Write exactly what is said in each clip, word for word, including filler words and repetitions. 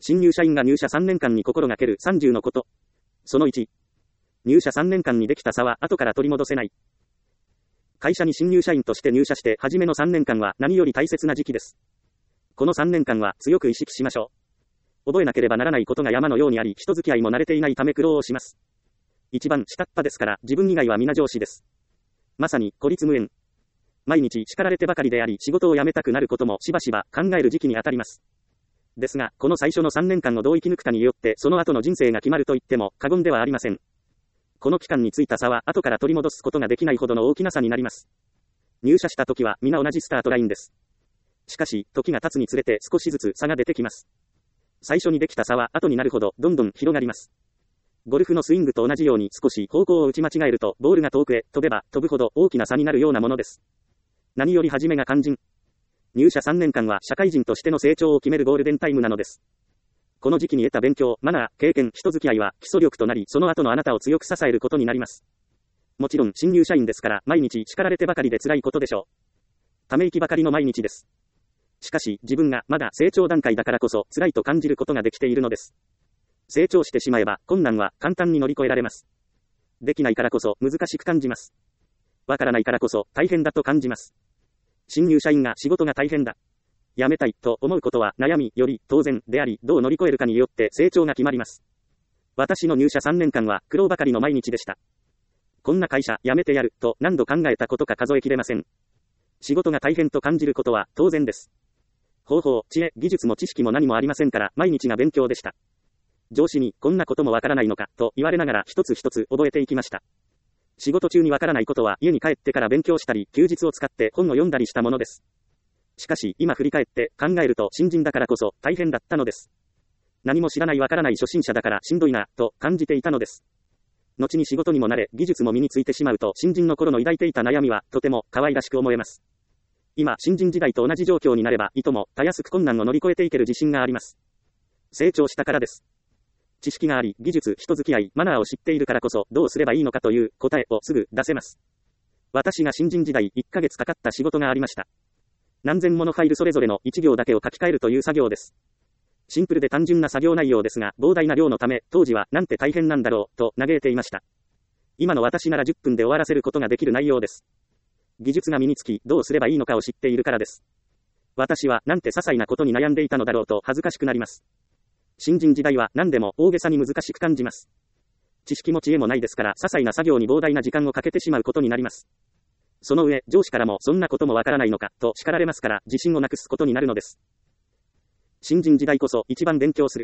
新入社員が入社さんねんかんに心がけるさんじゅうのこと。そのいち。入社さんねんかんにできた差は後から取り戻せない。会社に新入社員として入社して初めのさんねんかんは何より大切な時期です。このさんねんかんは強く意識しましょう。覚えなければならないことが山のようにあり、人付き合いも慣れていないため苦労をします。一番下っ端ですから自分以外は皆上司です。まさに孤立無縁。毎日叱られてばかりであり、仕事を辞めたくなることもしばしば考える時期にあたります。ですが、この最初のさんねんかんをどう生き抜くかによって、その後の人生が決まると言っても過言ではありません。この期間についた差は後から取り戻すことができないほどの大きな差になります。入社した時は皆同じスタートラインです。しかし、時が経つにつれて少しずつ差が出てきます。最初にできた差は後になるほどどんどん広がります。ゴルフのスイングと同じように少し方向を打ち間違えるとボールが遠くへ飛べば飛ぶほど大きな差になるようなものです。何より初めが肝心。入社さんねんかんは社会人としての成長を決めるゴールデンタイムなのです。この時期に得た勉強、マナー、経験、人付き合いは基礎力となり、その後のあなたを強く支えることになります。もちろん新入社員ですから毎日叱られてばかりで辛いことでしょう。ため息ばかりの毎日です。しかし自分がまだ成長段階だからこそ辛いと感じることができているのです。成長してしまえば困難は簡単に乗り越えられます。できないからこそ難しく感じます。わからないからこそ大変だと感じます。新入社員が仕事が大変だ、辞めたいと思うことは悩みより当然であり、どう乗り越えるかによって成長が決まります。私の入社さんねんかんは苦労ばかりの毎日でした。こんな会社辞めてやると何度考えたことか数えきれません。仕事が大変と感じることは当然です。方法、知恵、技術も知識も何もありませんから毎日が勉強でした。上司にこんなこともわからないのかと言われながら一つ一つ覚えていきました。仕事中にわからないことは家に帰ってから勉強したり、休日を使って本を読んだりしたものです。しかし今振り返って考えると新人だからこそ大変だったのです。何も知らないわからない初心者だからしんどいなと感じていたのです。後に仕事にも慣れ、技術も身についてしまうと新人の頃の抱いていた悩みはとても可愛らしく思えます。今、新人時代と同じ状況になればいともたやすく困難を乗り越えていける自信があります。成長したからです。知識があり、技術、人付き合い、マナーを知っているからこそどうすればいいのかという答えをすぐ出せます。私が新人時代いっかげつかかった仕事がありました。何千ものファイルそれぞれのいち行だけを書き換えるという作業です。シンプルで単純な作業内容ですが、膨大な量のため、当時はなんて大変なんだろう、と嘆いていました。今の私ならじゅっぷんで終わらせることができる内容です。技術が身につき、どうすればいいのかを知っているからです。私はなんて些細なことに悩んでいたのだろうと恥ずかしくなります。新人時代は何でも大げさに難しく感じます。知識も知恵もないですから、些細な作業に膨大な時間をかけてしまうことになります。その上、上司からもそんなこともわからないのか、と叱られますから、自信をなくすことになるのです。新人時代こそ一番勉強する。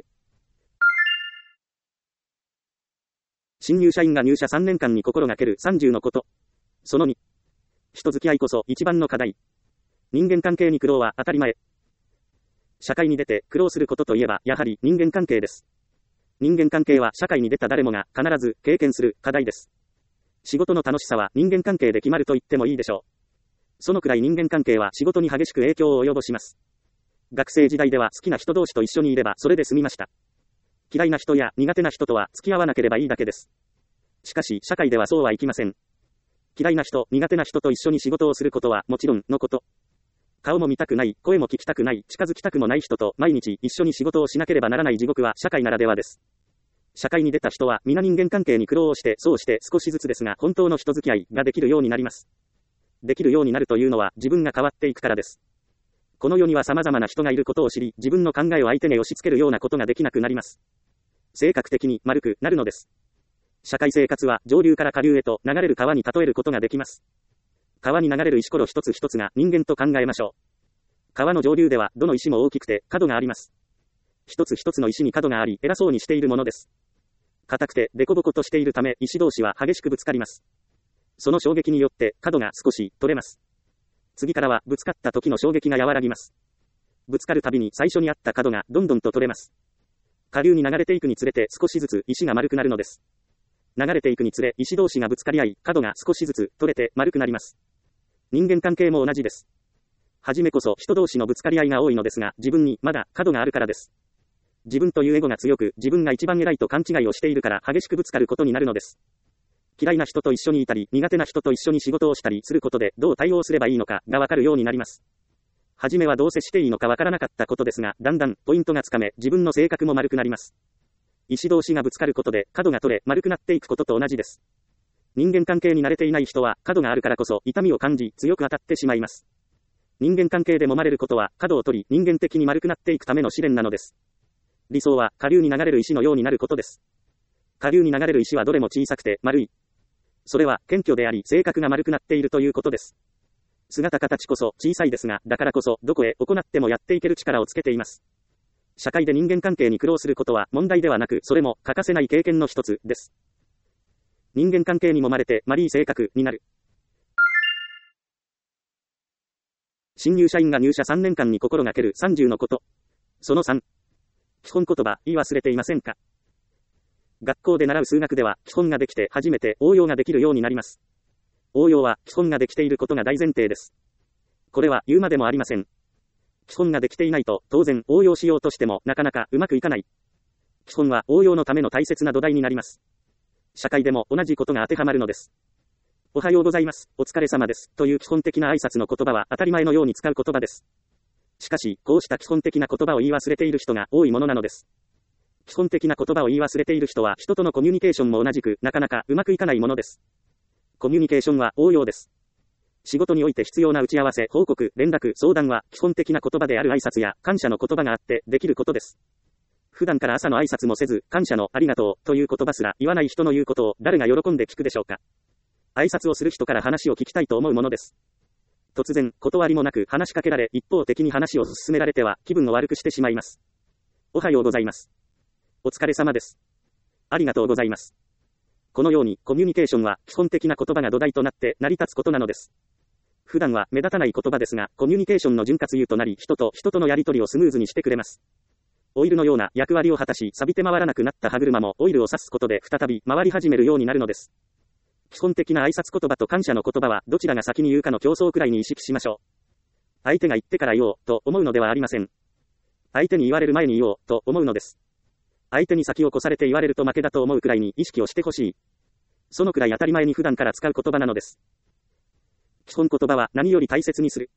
新入社員が入社さんねんかんに心がけるさんじゅうのこと。そのに。人付き合いこそ一番の課題。人間関係に苦労は当たり前。社会に出て苦労することといえば、やはり人間関係です。人間関係は社会に出た誰もが必ず経験する課題です。仕事の楽しさは人間関係で決まると言ってもいいでしょう。そのくらい人間関係は仕事に激しく影響を及ぼします。学生時代では好きな人同士と一緒にいればそれで済みました。嫌いな人や苦手な人とは付き合わなければいいだけです。しかし社会ではそうはいきません。嫌いな人、苦手な人と一緒に仕事をすることはもちろんのこと。顔も見たくない、声も聞きたくない、近づきたくもない人と毎日一緒に仕事をしなければならない地獄は社会ならではです。社会に出た人は皆人間関係に苦労をして、そうして少しずつですが本当の人付き合いができるようになります。できるようになるというのは自分が変わっていくからです。この世には様々な人がいることを知り、自分の考えを相手に押し付けるようなことができなくなります。性格的に丸くなるのです。社会生活は上流から下流へと流れる川に例えることができます。川に流れる石ころ一つ一つが人間と考えましょう。川の上流ではどの石も大きくて角があります。一つ一つの石に角があり偉そうにしているものです。硬くてデコボコとしているため石同士は激しくぶつかります。その衝撃によって角が少し取れます。次からはぶつかった時の衝撃が和らぎます。ぶつかるたびに最初にあった角がどんどんと取れます。下流に流れていくにつれて少しずつ石が丸くなるのです。流れていくにつれ石同士がぶつかり合い角が少しずつ取れて丸くなります。人間関係も同じです。はじめこそ人同士のぶつかり合いが多いのですが、自分にまだ角があるからです。自分というエゴが強く、自分が一番偉いと勘違いをしているから激しくぶつかることになるのです。嫌いな人と一緒にいたり、苦手な人と一緒に仕事をしたりすることでどう対応すればいいのかがわかるようになります。 はじめはどう接していいのかわからなかったことですが、だんだんポイントがつかめ、自分の性格も丸くなります。石同士がぶつかることで角が取れ、丸くなっていくことと同じです。人間関係に慣れていない人は角があるからこそ痛みを感じ強く当たってしまいます。人間関係で揉まれることは角を取り人間的に丸くなっていくための試練なのです。理想は下流に流れる石のようになることです。下流に流れる石はどれも小さくて丸い。それは謙虚であり性格が丸くなっているということです。姿形こそ小さいですが、だからこそどこへ行ってもやっていける力をつけています。社会で人間関係に苦労することは問題ではなく、それも欠かせない経験の一つです。人間関係に揉まれて丸い性格になる。新入社員が入社さんねんかんに心がけるさんじゅうのこと。そのさん。基本言葉、言い忘れていませんか？学校で習う数学では、基本ができて初めて応用ができるようになります。応用は基本ができていることが大前提です。これは言うまでもありません。基本ができていないと、当然応用しようとしてもなかなかうまくいかない。基本は応用のための大切な土台になります。社会でも同じことが当てはまるのです。おはようございます、お疲れ様です、という基本的な挨拶の言葉は当たり前のように使う言葉です。しかし、こうした基本的な言葉を言い忘れている人が多いものなのです。基本的な言葉を言い忘れている人は人とのコミュニケーションも同じくなかなかうまくいかないものです。コミュニケーションは応用です。仕事において必要な打ち合わせ、報告、連絡、相談は基本的な言葉である挨拶や感謝の言葉があってできることです。普段から朝の挨拶もせず、感謝のありがとうという言葉すら言わない人の言うことを誰が喜んで聞くでしょうか。挨拶をする人から話を聞きたいと思うものです。突然、断りもなく話しかけられ、一方的に話を進められては気分を悪くしてしまいます。おはようございます。お疲れ様です。ありがとうございます。このようにコミュニケーションは基本的な言葉が土台となって成り立つことなのです。普段は目立たない言葉ですが、コミュニケーションの潤滑油となり、人と人とのやり取りをスムーズにしてくれます。オイルのような役割を果たし、錆びて回らなくなった歯車もオイルを差すことで再び回り始めるようになるのです。基本的な挨拶言葉と感謝の言葉はどちらが先に言うかの競争くらいに意識しましょう。相手が言ってから言おうと思うのではありません。相手に言われる前に言おうと思うのです。相手に先を越されて言われると負けだと思うくらいに意識をしてほしい。そのくらい当たり前に普段から使う言葉なのです。基本言葉は何より大切にする。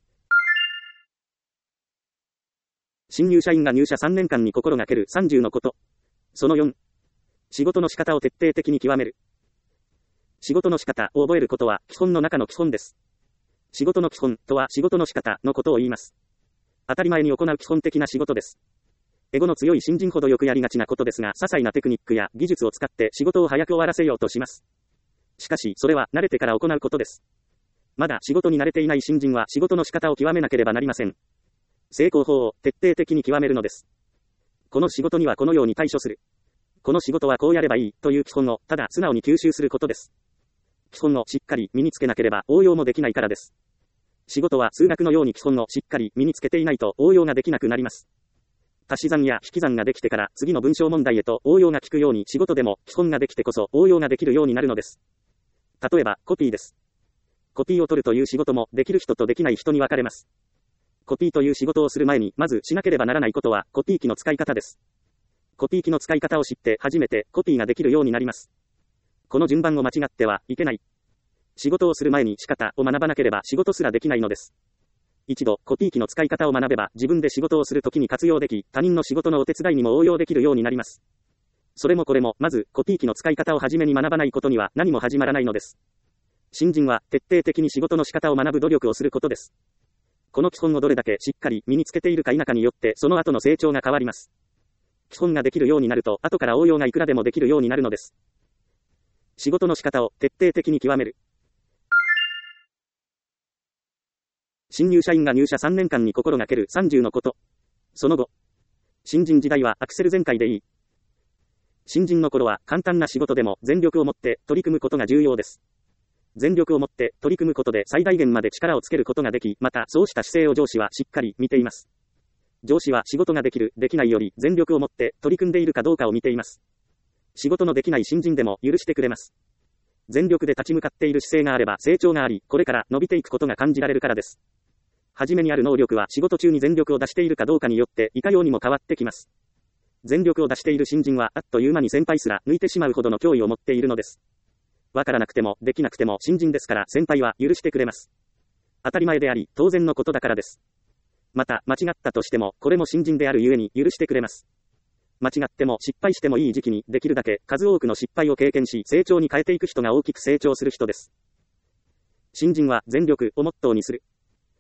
新入社員が入社さんねんかんに心がけるさんじゅうのこと。そのよん。仕事の仕方を徹底的に極める。仕事の仕方を覚えることは基本の中の基本です。仕事の基本とは仕事の仕方のことを言います。当たり前に行う基本的な仕事です。エゴの強い新人ほどよくやりがちなことですが、些細なテクニックや技術を使って仕事を早く終わらせようとします。しかし、それは慣れてから行うことです。まだ仕事に慣れていない新人は仕事の仕方を極めなければなりません。成功法を徹底的に極めるのです。この仕事にはこのように対処する。この仕事はこうやればいいという基本をただ素直に吸収することです。基本をしっかり身につけなければ応用もできないからです。仕事は数学のように基本をしっかり身につけていないと応用ができなくなります。足し算や引き算ができてから次の文章問題へと応用が効くように仕事でも基本ができてこそ応用ができるようになるのです。例えばコピーです。コピーを取るという仕事もできる人とできない人に分かれます。コピーという仕事をする前にまずしなければならないことはコピー機の使い方です。コピー機の使い方を知って初めてコピーができるようになります。この順番を間違ってはいけない。仕事をする前に仕方を学ばなければ仕事すらできないのです。一度コピー機の使い方を学べば自分で仕事をするときに活用でき、他人の仕事のお手伝いにも応用できるようになります。それもこれもまずコピー機の使い方を初めに学ばないことには何も始まらないのです。新人は徹底的に仕事の仕方を学ぶ努力をすることです。この基本をどれだけしっかり身につけているか否かによってその後の成長が変わります。基本ができるようになると後から応用がいくらでもできるようになるのです。仕事の仕方を徹底的に極める。新入社員が入社さんねんかんに心がけるさんじゅうのこと。その後。新人時代はアクセル全開でいい。新人の頃は簡単な仕事でも全力を持って取り組むことが重要です。全力を持って取り組むことで最大限まで力をつけることができ、またそうした姿勢を上司はしっかり見ています。上司は仕事ができる、できないより全力を持って取り組んでいるかどうかを見ています。仕事のできない新人でも許してくれます。全力で立ち向かっている姿勢があれば成長があり、これから伸びていくことが感じられるからです。はじめにある能力は仕事中に全力を出しているかどうかによっていかようにも変わってきます。全力を出している新人はあっという間に先輩すら抜いてしまうほどの脅威を持っているのです。わからなくてもできなくても新人ですから先輩は許してくれます。当たり前であり当然のことだからです。 また、間違ったとしても、これも新人であるゆえに許してくれます。間違っても失敗してもいい時期に、できるだけ数多くの失敗を経験し、成長に変えていく人が大きく成長する人です。新人は全力をモットーにする。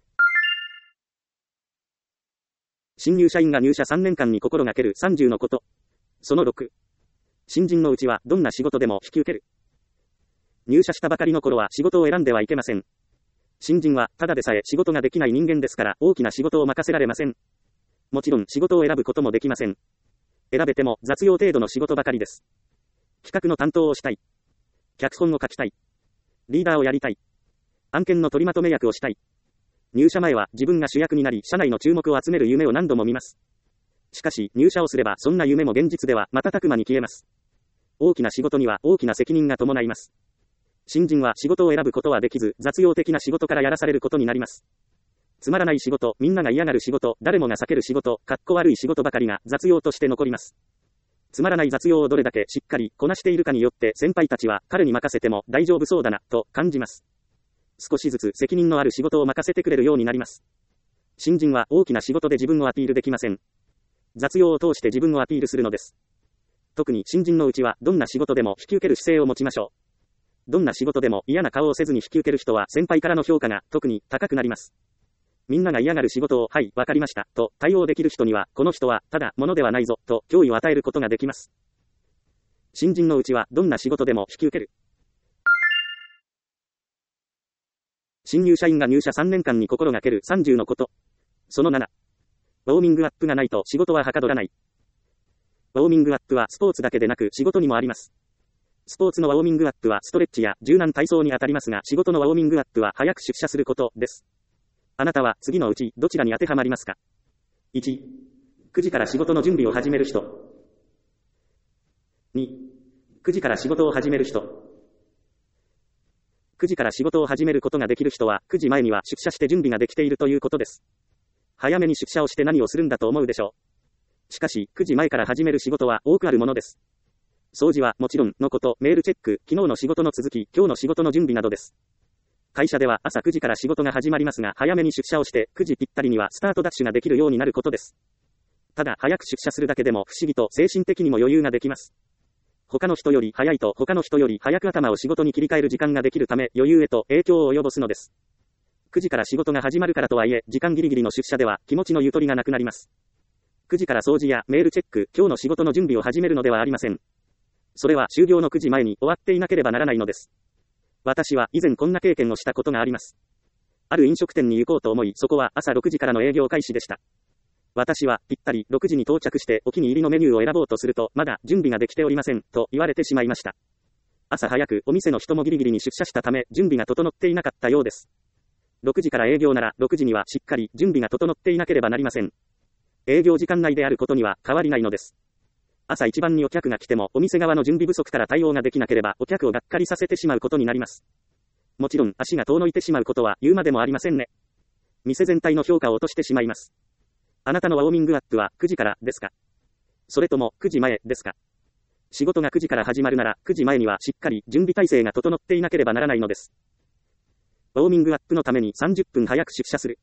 新入社員が入社さんねんかんに心がけるさんじゅうのこと。そのろく。新人のうちはどんな仕事でも引き受ける。入社したばかりの頃は仕事を選んではいけません。新人はただでさえ仕事ができない人間ですから大きな仕事を任せられません。もちろん仕事を選ぶこともできません。選べても雑用程度の仕事ばかりです。企画の担当をしたい。脚本を書きたい。リーダーをやりたい。案件の取りまとめ役をしたい。入社前は自分が主役になり社内の注目を集める夢を何度も見ます。しかし入社をすればそんな夢も現実では瞬く間に消えます。大きな仕事には大きな責任が伴います。新人は仕事を選ぶことはできず雑用的な仕事からやらされることになります。つまらない仕事、みんなが嫌がる仕事、誰もが避ける仕事、かっこ悪い仕事ばかりが雑用として残ります。つまらない雑用をどれだけしっかりこなしているかによって先輩たちは彼に任せても大丈夫そうだなと感じます。少しずつ責任のある仕事を任せてくれるようになります。新人は大きな仕事で自分をアピールできません。雑用を通して自分をアピールするのです。特に新人のうちはどんな仕事でも引き受ける姿勢を持ちましょう。どんな仕事でも嫌な顔をせずに引き受ける人は先輩からの評価が特に高くなります。みんなが嫌がる仕事を、はい、わかりました、と対応できる人には、この人はただ物ではないぞ、と脅威を与えることができます。新人のうちはどんな仕事でも引き受ける。新入社員が入社さんねんかんに心がけるさんじゅうのこと。そのなな。ウォーミングアップがないと仕事ははかどらない。ウォーミングアップはスポーツだけでなく仕事にもあります。スポーツのウォーミングアップはストレッチや柔軟体操にあたりますが、仕事のウォーミングアップは早く出社することです。あなたは次のうちどちらに当てはまりますか？ いち、くじから仕事の準備を始める人。に、くじから仕事を始める人。くじから仕事を始めることができる人は、くじまえには出社して準備ができているということです。早めに出社をして何をするんだと思うでしょう。しかし、くじまえから始める仕事は多くあるものです。掃除はもちろんのこと、メールチェック、昨日の仕事の続き、今日の仕事の準備などです。会社では朝くじから仕事が始まりますが、早めに出社をして、くじぴったりにはスタートダッシュができるようになることです。ただ、早く出社するだけでも不思議と精神的にも余裕ができます。他の人より早いと他の人より早く頭を仕事に切り替える時間ができるため、余裕へと影響を及ぼすのです。くじから仕事が始まるからとはいえ、時間ギリギリの出社では気持ちのゆとりがなくなります。くじから掃除やメールチェック、今日の仕事の準備を始めるのではありません。それは終業のくじまえに終わっていなければならないのです。私は以前こんな経験をしたことがあります。ある飲食店に行こうと思い、そこは朝ろくじからの営業開始でした。私はぴったりろくじに到着してお気に入りのメニューを選ぼうとすると、まだ準備ができておりません、と言われてしまいました。朝早くお店の人もギリギリに出社したため、準備が整っていなかったようです。ろくじから営業ならろくじにはしっかり準備が整っていなければなりません。営業時間内であることには変わりないのです。朝一番にお客が来てもお店側の準備不足から対応ができなければお客をがっかりさせてしまうことになります。もちろん足が遠のいてしまうことは言うまでもありませんね。店全体の評価を落としてしまいます。あなたのウォーミングアップはくじからですか？それともくじまえですか？仕事がくじから始まるならくじまえにはしっかり準備体制が整っていなければならないのです。ウォーミングアップのためにさんじゅっぷん早く出社する。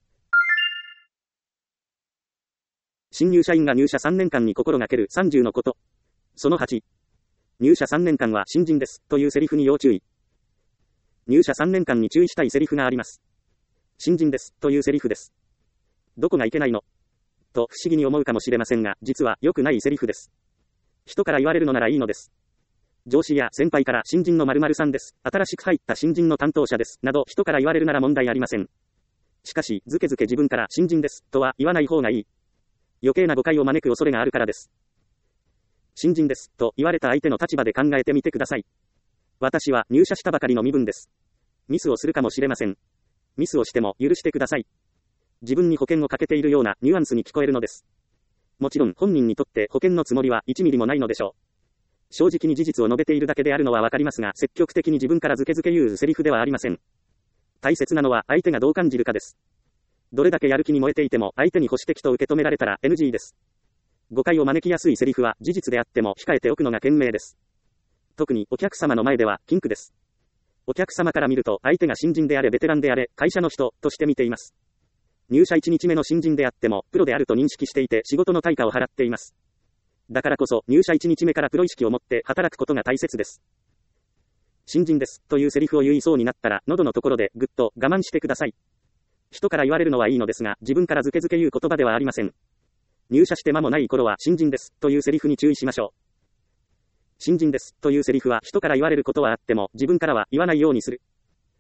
新入社員が入社さんねんかんに心がけるさんじゅうのこと。そのはち。入社さんねんかんは新人ですというセリフに要注意。入社さんねんかんに注意したいセリフがあります。新人ですというセリフです。どこがいけないのと不思議に思うかもしれませんが、実は良くないセリフです。人から言われるのならいいのです。上司や先輩から新人の〇〇さんです、新しく入った新人の担当者です、など人から言われるなら問題ありません。しかし、ずけずけ自分から新人ですとは言わない方がいい。余計な誤解を招く恐れがあるからです。新人ですと言われた相手の立場で考えてみてください。私は入社したばかりの身分です。ミスをするかもしれません。ミスをしても許してください。自分に保険をかけているようなニュアンスに聞こえるのです。もちろん本人にとって保険のつもりはいちミリもないのでしょう。正直に事実を述べているだけであるのはわかりますが、積極的に自分からずけずけ言うセリフではありません。大切なのは相手がどう感じるかです。どれだけやる気に燃えていても相手に保守的と受け止められたら エヌジー です。誤解を招きやすいセリフは事実であっても控えておくのが賢明です。特にお客様の前では禁句です。お客様から見ると相手が新人であれベテランであれ会社の人として見ています。 入社いちにちめの新人であっても、プロであると認識していて仕事の対価を払っています。だからこそ、入社いちにちめからプロ意識を持って働くことが大切です。新人です、というセリフを言いそうになったら、喉のところでぐっと我慢してください。人から言われるのはいいのですが、自分からずけずけ言う言葉ではありません。入社して間もない頃は、新人です、というセリフに注意しましょう。新人です、というセリフは人から言われることはあっても、自分からは言わないようにする。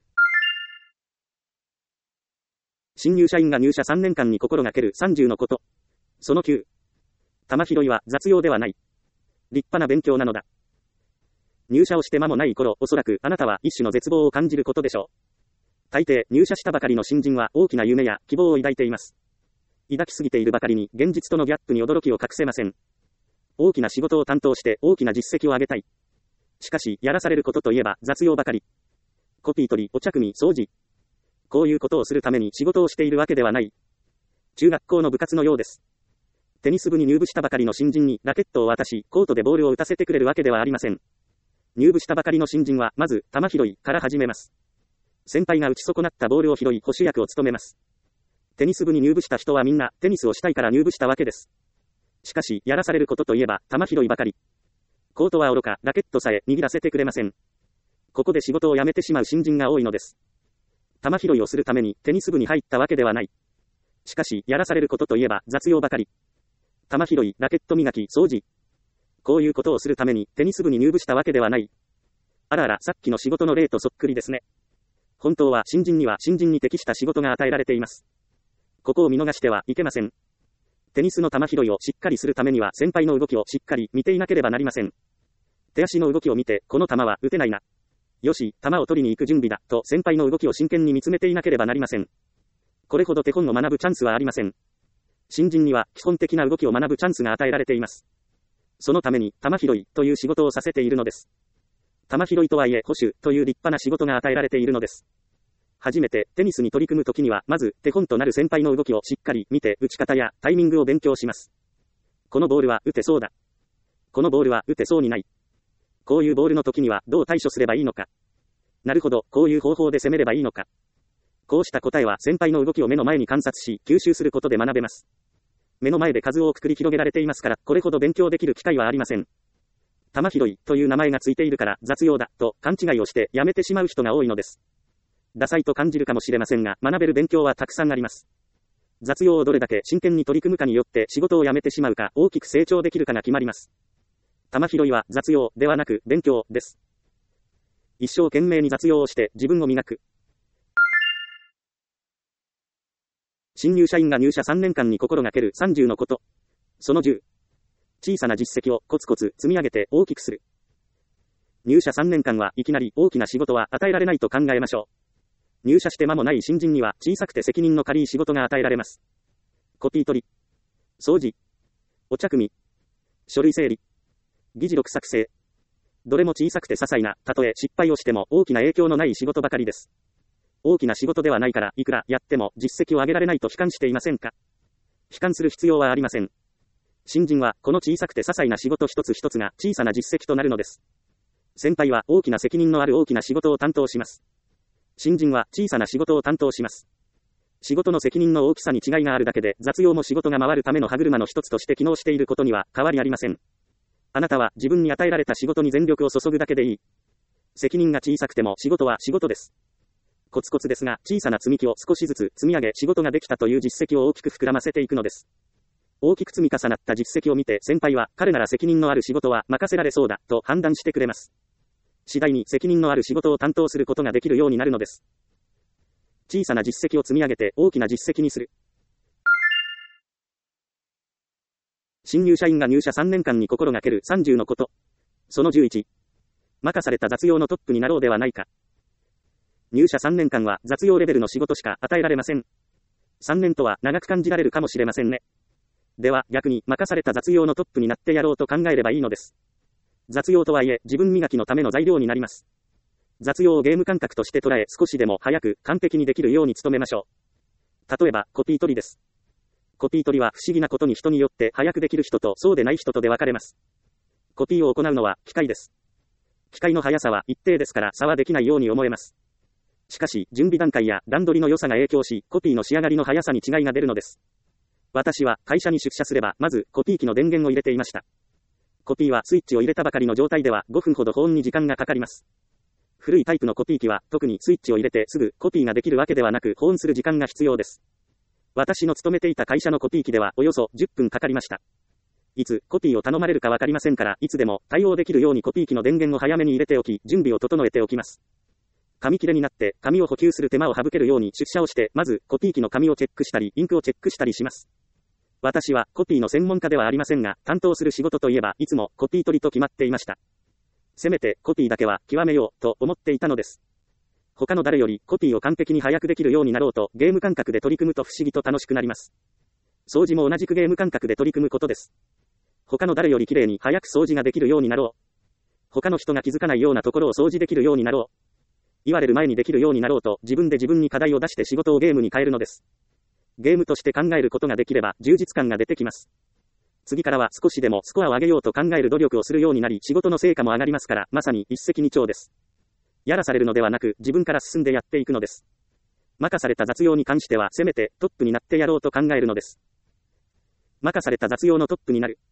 新入社員が入社さんねんかんに心がけるさんじゅうのこと。そのきゅう。玉拾いは雑用ではない。立派な勉強なのだ。入社をして間もない頃、おそらくあなたは一種の絶望を感じることでしょう。大抵、入社したばかりの新人は大きな夢や希望を抱いています。抱きすぎているばかりに、現実とのギャップに驚きを隠せません。大きな仕事を担当して大きな実績を上げたい。しかし、やらされることといえば雑用ばかり。コピー取り、お茶組、掃除。こういうことをするために仕事をしているわけではない。中学校の部活のようです。テニス部に入部したばかりの新人にラケットを渡し、コートでボールを打たせてくれるわけではありません。入部したばかりの新人は、まず、球拾いから始めます。先輩が打ち損なったボールを拾い、捕手役を務めます。テニス部に入部した人はみんな、テニスをしたいから入部したわけです。しかし、やらされることといえば、球拾いばかり。コートは愚か、ラケットさえ握らせてくれません。ここで仕事を辞めてしまう新人が多いのです。玉拾いをするためにテニス部に入ったわけではない。しかし、やらされることといえば雑用ばかり。玉拾い、ラケット磨き、掃除。こういうことをするためにテニス部に入部したわけではない。あらあら、さっきの仕事の例とそっくりですね。本当は新人には新人に適した仕事が与えられています。ここを見逃してはいけません。テニスの玉拾いをしっかりするためには先輩の動きをしっかり見ていなければなりません。手足の動きを見て、この球は打てないな。よし、球を取りに行く準備だ、と先輩の動きを真剣に見つめていなければなりません。これほど手本を学ぶチャンスはありません。新人には基本的な動きを学ぶチャンスが与えられています。そのために、球拾いという仕事をさせているのです。球拾いとはいえ、捕手という立派な仕事が与えられているのです。初めてテニスに取り組むときには、まず手本となる先輩の動きをしっかり見て、打ち方やタイミングを勉強します。このボールは打てそうだ。このボールは打てそうにない。こういうボールの時にはどう対処すればいいのか。なるほど、こういう方法で攻めればいいのか。こうした答えは先輩の動きを目の前に観察し、吸収することで学べます。目の前で数多く繰り広げられていますから、これほど勉強できる機会はありません。玉拾いという名前がついているから雑用だと勘違いをしてやめてしまう人が多いのです。ダサいと感じるかもしれませんが、学べる勉強はたくさんあります。雑用をどれだけ真剣に取り組むかによって仕事を辞めてしまうか大きく成長できるかが決まります。玉拾いは雑用ではなく勉強です。一生懸命に雑用をして自分を磨く。新入社員が入社さんねんかんに心がけるさんじゅうのこと。そのじゅう。小さな実績をコツコツ積み上げて大きくする。入社さんねんかんはいきなり大きな仕事は与えられないと考えましょう。入社して間もない新人には小さくて責任の軽い仕事が与えられます。コピー取り、掃除、お茶組、書類整理、議事録作成。どれも小さくて些細な、たとえ失敗をしても大きな影響のない仕事ばかりです。大きな仕事ではないから、いくらやっても実績を上げられないと悲観していませんか？悲観する必要はありません。新人は、この小さくて些細な仕事一つ一つが小さな実績となるのです。先輩は大きな責任のある大きな仕事を担当します。新人は小さな仕事を担当します。仕事の責任の大きさに違いがあるだけで、雑用も仕事が回るための歯車の一つとして機能していることには変わりありません。あなたは自分に与えられた仕事に全力を注ぐだけでいい。責任が小さくても仕事は仕事です。コツコツですが、小さな積み木を少しずつ積み上げ仕事ができたという実績を大きく膨らませていくのです。大きく積み重なった実績を見て先輩は、彼なら責任のある仕事は任せられそうだと判断してくれます。次第に責任のある仕事を担当することができるようになるのです。小さな実績を積み上げて大きな実績にする。新入社員が入社さんねんかんに心がけるさんじゅうのこと。そのじゅういち。任された雑用のトップになろうではないか。入社さんねんかんは雑用レベルの仕事しか与えられません。さんねんとは長く感じられるかもしれませんね。では逆に任された雑用のトップになってやろうと考えればいいのです。雑用とはいえ自分磨きのための材料になります。雑用をゲーム感覚として捉え少しでも早く完璧にできるように努めましょう。例えばコピー取りです。コピー取りは不思議なことに人によって早くできる人とそうでない人とで分かれます。コピーを行うのは機械です。機械の速さは一定ですから差はできないように思えます。 しかし、準備段階や段取りの良さが影響し、コピーの仕上がりの速さに違いが出るのです。私は会社に出社すれば、まずコピー機の電源を入れていました。コピーはスイッチを入れたばかりの状態ではごふんほど保温に時間がかかります。古いタイプのコピー機は特にスイッチを入れてすぐコピーができるわけではなく保温する時間が必要です。私の勤めていた会社のコピー機ではおよそじゅっぷんかかりました。いつコピーを頼まれるかわかりませんから、いつでも対応できるようにコピー機の電源を早めに入れておき、準備を整えておきます。紙切れになって紙を補給する手間を省けるように出社をして、まずコピー機の紙をチェックしたり、インクをチェックしたりします。私はコピーの専門家ではありませんが、担当する仕事といえばいつもコピー取りと決まっていました。せめてコピーだけは極めようと思っていたのです。他の誰よりコピーを完璧に早くできるようになろうとゲーム感覚で取り組むと不思議と楽しくなります。掃除も同じくゲーム感覚で取り組むことです。他の誰より綺麗に早く掃除ができるようになろう。他の人が気づかないようなところを掃除できるようになろう。言われる前にできるようになろうと自分で自分に課題を出して仕事をゲームに変えるのです。ゲームとして考えることができれば充実感が出てきます。次からは少しでもスコアを上げようと考える努力をするようになり、仕事の成果も上がりますから、まさに一石二鳥です。やらされるのではなく、自分から進んでやっていくのです。任された雑用に関しては、せめてトップになってやろうと考えるのです。任された雑用のトップになる。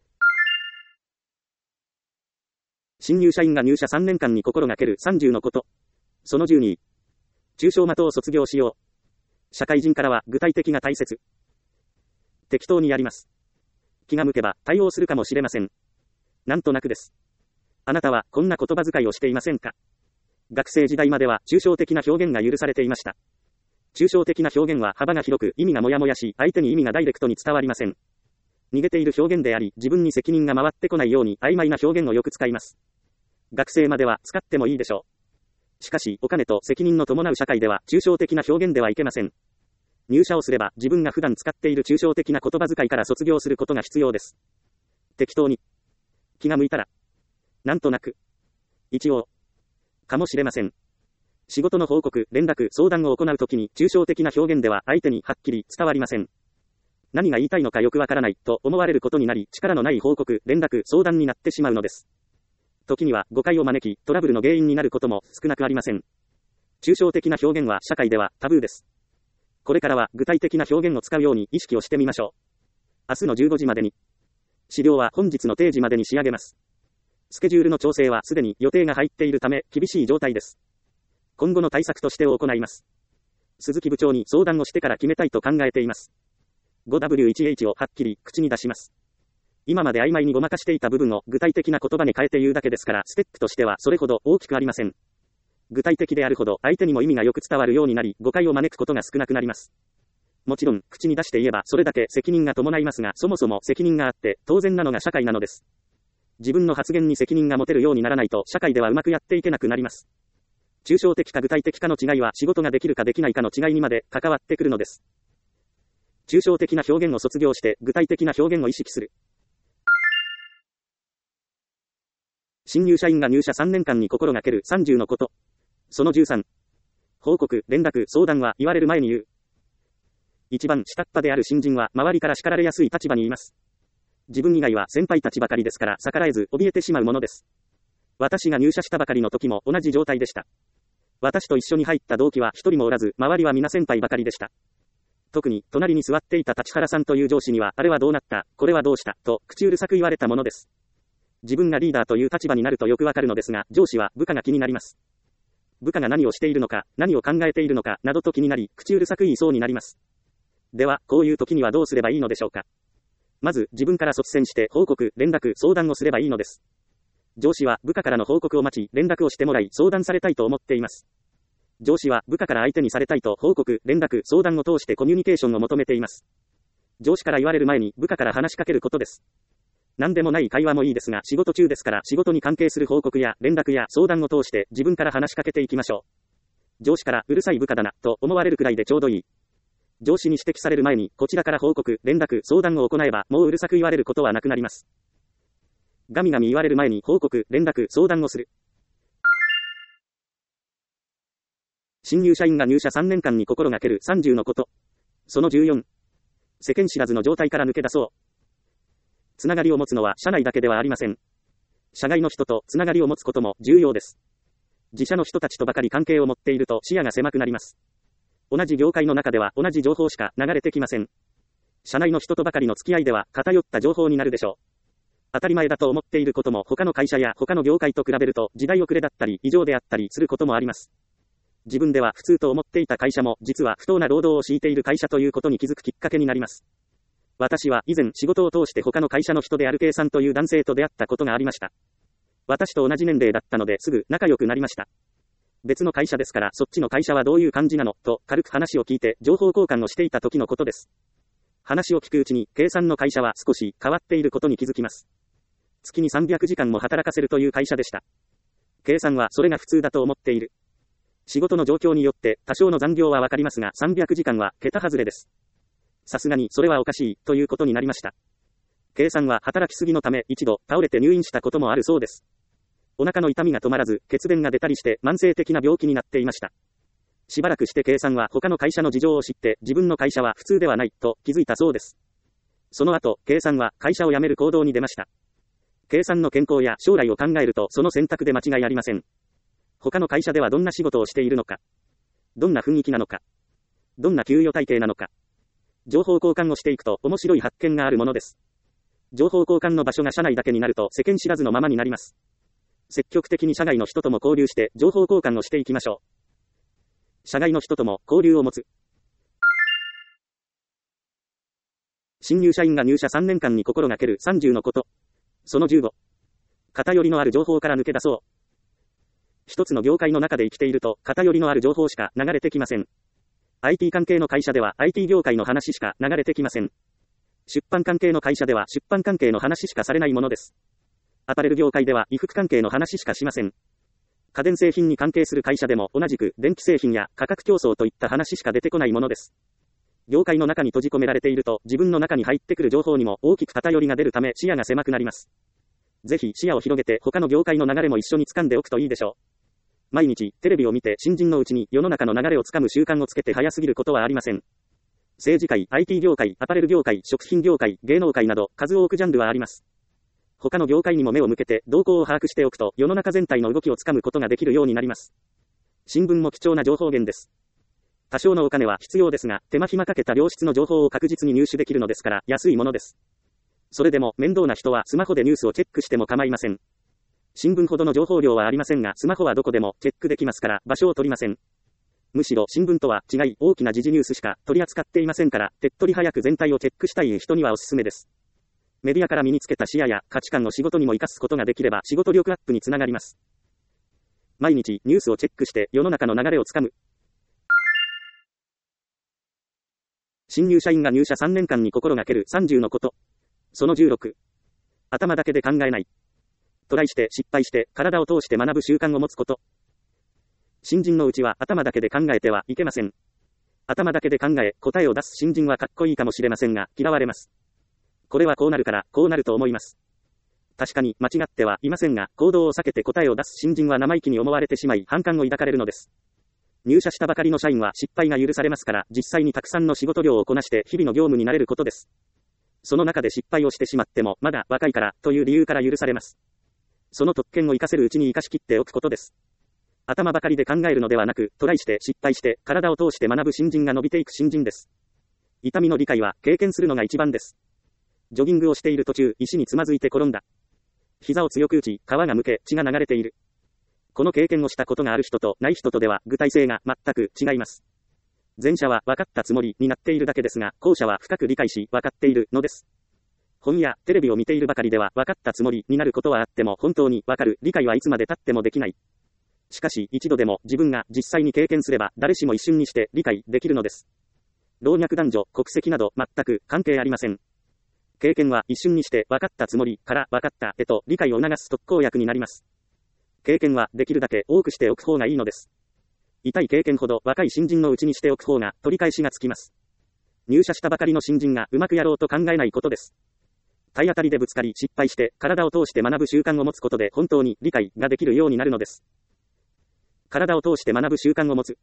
新入社員が入社さんねんかんに心がけるさんじゅうのこと。そのじゅうに。中小的を卒業しよう。社会人からは具体的が大切。適当にやります。気が向けば対応するかもしれません。なんとなくです。あなたはこんな言葉遣いをしていませんか？学生時代までは抽象的な表現が許されていました。抽象的な表現は幅が広く意味がもやもやし、相手に意味がダイレクトに伝わりません。逃げている表現であり、自分に責任が回ってこないように曖昧な表現をよく使います。学生までは使ってもいいでしょう。しかし、お金と責任の伴う社会では抽象的な表現ではいけません。入社をすれば自分が普段使っている抽象的な言葉遣いから卒業することが必要です。適当に。気が向いたら。なんとなく。一応。かもしれません。仕事の報告、連絡、相談を行うときに抽象的な表現では相手にはっきり伝わりません。何が言いたいのかよくわからないと思われることになり、力のない報告、連絡、相談になってしまうのです。時には誤解を招き、トラブルの原因になることも少なくありません。抽象的な表現は社会ではタブーです。これからは具体的な表現を使うように意識をしてみましょう。明日のじゅうごじまでに。資料は本日の定時までに仕上げます。スケジュールの調整はすでに予定が入っているため厳しい状態です。今後の対策としてを行います。鈴木部長に相談をしてから決めたいと考えています。ごダブリューワンエイチ をはっきり口に出します。今まで曖昧にごまかしていた部分を具体的な言葉に変えて言うだけですから、ステップとしてはそれほど大きくありません。具体的であるほど相手にも意味がよく伝わるようになり、誤解を招くことが少なくなります。もちろん、口に出して言えばそれだけ責任が伴いますが、そもそも責任があって当然なのが社会なのです。自分の発言に責任が持てるようにならないと、社会ではうまくやっていけなくなります。抽象的か具体的かの違いは仕事ができるかできないかの違いにまで関わってくるのです。抽象的な表現を卒業して具体的な表現を意識する。新入社員が入社さんねんかんに心がけるさんじゅうのこと。そのじゅうさん。報告、連絡、相談は言われる前に言う。一番下っ端である新人は周りから叱られやすい立場にいます。自分以外は先輩たちばかりですから逆らえず怯えてしまうものです。私が入社したばかりの時も同じ状態でした。私と一緒に入った同期は一人もおらず、周りは皆先輩ばかりでした。特に隣に座っていた立原さんという上司には、あれはどうなった、これはどうした、と口うるさく言われたものです。自分がリーダーという立場になるとよくわかるのですが、上司は部下が気になります。部下が何をしているのか、何を考えているのか、などと気になり、口うるさく言いそうになります。では、こういう時にはどうすればいいのでしょうか。まず、自分から率先して報告、連絡、相談をすればいいのです。上司は部下からの報告を待ち、連絡をしてもらい、相談されたいと思っています。上司は部下から相手にされたいと報告、連絡、相談を通してコミュニケーションを求めています。上司から言われる前に部下から話しかけることです。何でもない会話もいいですが、仕事中ですから仕事に関係する報告や連絡や相談を通して自分から話しかけていきましょう。上司からうるさい部下だなと思われるくらいでちょうどいい。上司に指摘される前にこちらから報告、連絡、相談を行えばもううるさく言われることはなくなります。ガミガミ言われる前に報告、連絡、相談をする。新入社員が入社さんねんかんに心がけるさんじゅうのこと。そのじゅうよん。世間知らずの状態から抜け出そう。つながりを持つのは社内だけではありません。社外の人とつながりを持つことも重要です。 自社の人たちとばかり関係を持っていると視野が狭くなります。同じ業界の中では同じ情報しか流れてきません。社内の人とばかりの付き合いでは偏った情報になるでしょう。当たり前だと思っていることも他の会社や他の業界と比べると時代遅れだったり異常であったりすることもあります。自分では普通と思っていた会社も実は不当な労働を強いている会社ということに気づくきっかけになります。私は以前仕事を通して他の会社の人である K さんという男性と出会ったことがありました。私と同じ年齢だったのですぐ仲良くなりました。別の会社ですからそっちの会社はどういう感じなのと軽く話を聞いて情報交換をしていた時のことです。話を聞くうちに K さんの会社は少し変わっていることに気づきます。月にさんびゃくじかんも働かせるという会社でした。K さんはそれが普通だと思っている。仕事の状況によって多少の残業はわかりますがさんびゃくじかんは桁外れです。さすがにそれはおかしいということになりました。K さんは働きすぎのため一度倒れて入院したこともあるそうです。お腹の痛みが止まらず血便が出たりして慢性的な病気になっていました。しばらくして K さんは他の会社の事情を知って自分の会社は普通ではないと気づいたそうです。その後 K さんは会社を辞める行動に出ました。K さんの健康や将来を考えるとその選択で間違いありません。他の会社ではどんな仕事をしているのか、どんな雰囲気なのか、どんな給与体系なのか、情報交換をしていくと面白い発見があるものです。情報交換の場所が社内だけになると世間知らずのままになります。積極的に社外の人とも交流して情報交換をしていきましょう。社外の人とも交流を持つ。新入社員が入社さんねんかんに心がけるさんじゅうのこと。そのじゅうご。偏りのある情報から抜け出そう。一つの業界の中で生きていると偏りのある情報しか流れてきません。アイティー 関係の会社では アイティー 業界の話しか流れてきません。出版関係の会社では出版関係の話しかされないものです。アパレル業界では衣服関係の話しかしません。家電製品に関係する会社でも同じく電気製品や価格競争といった話しか出てこないものです。業界の中に閉じ込められていると自分の中に入ってくる情報にも大きく偏りが出るため視野が狭くなります。ぜひ視野を広げて他の業界の流れも一緒に掴んでおくといいでしょう。毎日テレビを見て新人のうちに世の中の流れを掴む習慣をつけて早すぎることはありません。政治界、アイティー 業界、アパレル業界、食品業界、芸能界など数多くジャンルはあります。他の業界にも目を向けて動向を把握しておくと世の中全体の動きをつかむことができるようになります。新聞も貴重な情報源です。多少のお金は必要ですが、手間暇かけた良質の情報を確実に入手できるのですから安いものです。それでも面倒な人はスマホでニュースをチェックしても構いません。新聞ほどの情報量はありませんが、スマホはどこでもチェックできますから場所を取りません。むしろ新聞とは違い大きな時事ニュースしか取り扱っていませんから、手っ取り早く全体をチェックしたい人にはおすすめです。メディアから身につけた視野や価値観を仕事にも活かすことができれば仕事力アップにつながります。毎日ニュースをチェックして世の中の流れをつかむ。新入社員が入社さんねんかんに心がけるさんじゅうのこと。そのじゅうろく。頭だけで考えない。トライして失敗して体を通して学ぶ習慣を持つこと。新人のうちは頭だけで考えてはいけません。頭だけで考え答えを出す新人はかっこいいかもしれませんが嫌われます。これはこうなるからこうなると思います。確かに間違ってはいませんが、行動を避けて答えを出す新人は生意気に思われてしまい反感を抱かれるのです。入社したばかりの社員は失敗が許されますから、実際にたくさんの仕事量をこなして日々の業務に慣れることです。その中で失敗をしてしまってもまだ若いからという理由から許されます。その特権を活かせるうちに活かしきっておくことです。頭ばかりで考えるのではなく、トライして失敗して体を通して学ぶ新人が伸びていく新人です。痛みの理解は経験するのが一番です。ジョギングをしている途中、石につまずいて転んだ。膝を強く打ち、皮がむけ、血が流れている。この経験をしたことがある人とない人とでは具体性が全く違います。前者は分かったつもりになっているだけですが、後者は深く理解し分かっているのです。本やテレビを見ているばかりでは分かったつもりになることはあっても本当に分かる理解はいつまで経ってもできない。しかし一度でも自分が実際に経験すれば誰しも一瞬にして理解できるのです。老若男女、国籍など全く関係ありません。経験は一瞬にして分かったつもりから分かったへと理解を促す特効薬になります。経験はできるだけ多くしておく方がいいのです。痛い経験ほど若い新人のうちにしておく方が取り返しがつきます。入社したばかりの新人がうまくやろうと考えないことです。体当たりでぶつかり失敗して体を通して学ぶ習慣を持つことで本当に理解ができるようになるのです。体を通して学ぶ習慣を持つ。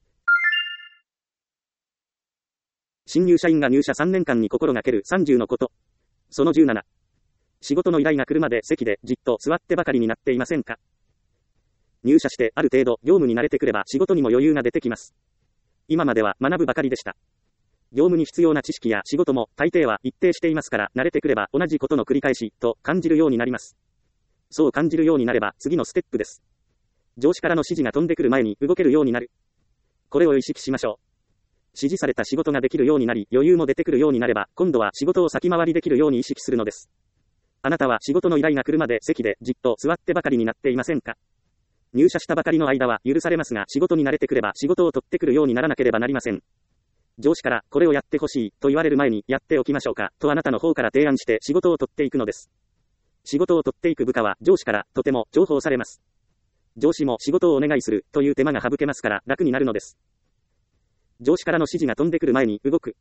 新入社員が入社さんねんかんに心がけるさんじゅうのこと。そのじゅうなな。仕事の依頼が来るまで席でじっと座ってばかりになっていませんか。 入社してある程度業務に慣れてくれば仕事にも余裕が出てきます。今までは学ぶばかりでした。業務に必要な知識や仕事も大抵は一定していますから慣れてくれば同じことの繰り返しと感じるようになります。そう感じるようになれば次のステップです。上司からの指示が飛んでくる前に動けるようになる。これを意識しましょう。指示された仕事ができるようになり余裕も出てくるようになれば今度は仕事を先回りできるように意識するのです。あなたは仕事の依頼が来るまで席でじっと座ってばかりになっていませんか？入社したばかりの間は許されますが仕事に慣れてくれば仕事を取ってくるようにならなければなりません。上司からこれをやってほしいと言われる前にやっておきましょうかとあなたの方から提案して仕事を取っていくのです。仕事を取っていく部下は上司からとても重宝されます。上司も仕事をお願いするという手間が省けますから楽になるのです。上司からの指示が飛んでくる前に動く。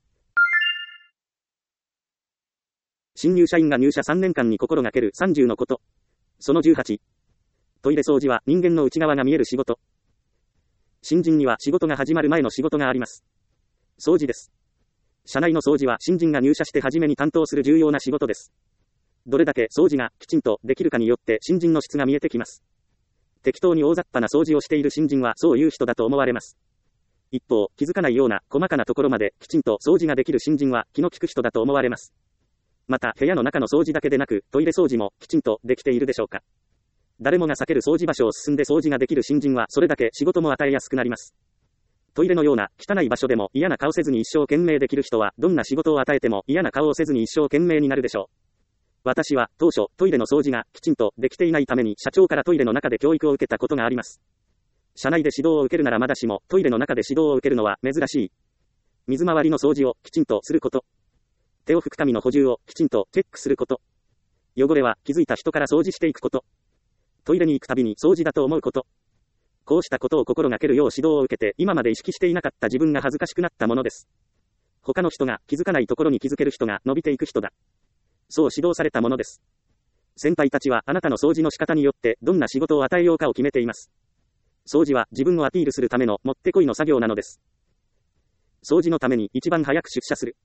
新入社員が入社さんねんかんに心がけるさんじゅうのこと。そのじゅうはち。トイレ掃除は人間の内側が見える仕事。新人には仕事が始まる前の仕事があります。掃除です。社内の掃除は新人が入社して初めに担当する重要な仕事です。どれだけ掃除がきちんとできるかによって新人の質が見えてきます。適当に大雑把な掃除をしている新人はそういう人だと思われます。一方、気づかないような細かなところまできちんと掃除ができる新人は気の利く人だと思われます。また、部屋の中の掃除だけでなく、トイレ掃除もきちんとできているでしょうか。誰もが避ける掃除場所を進んで掃除ができる新人はそれだけ仕事も与えやすくなります。トイレのような汚い場所でも嫌な顔せずに一生懸命できる人はどんな仕事を与えても嫌な顔をせずに一生懸命になるでしょう。私は当初トイレの掃除がきちんとできていないために社長からトイレの中で教育を受けたことがあります。社内で指導を受けるならまだしもトイレの中で指導を受けるのは珍しい。水回りの掃除をきちんとすること。手を拭く紙の補充をきちんとチェックすること。汚れは気づいた人から掃除していくこと。トイレに行くたびに掃除だと思うこと。こうしたことを心がけるよう指導を受けて今まで意識していなかった自分が恥ずかしくなったものです。他の人が気づかないところに気づける人が伸びていく人だ。そう指導されたものです。先輩たちはあなたの掃除の仕方によってどんな仕事を与えようかを決めています。掃除は自分をアピールするためのもってこいの作業なのです。掃除のために一番早く出社する。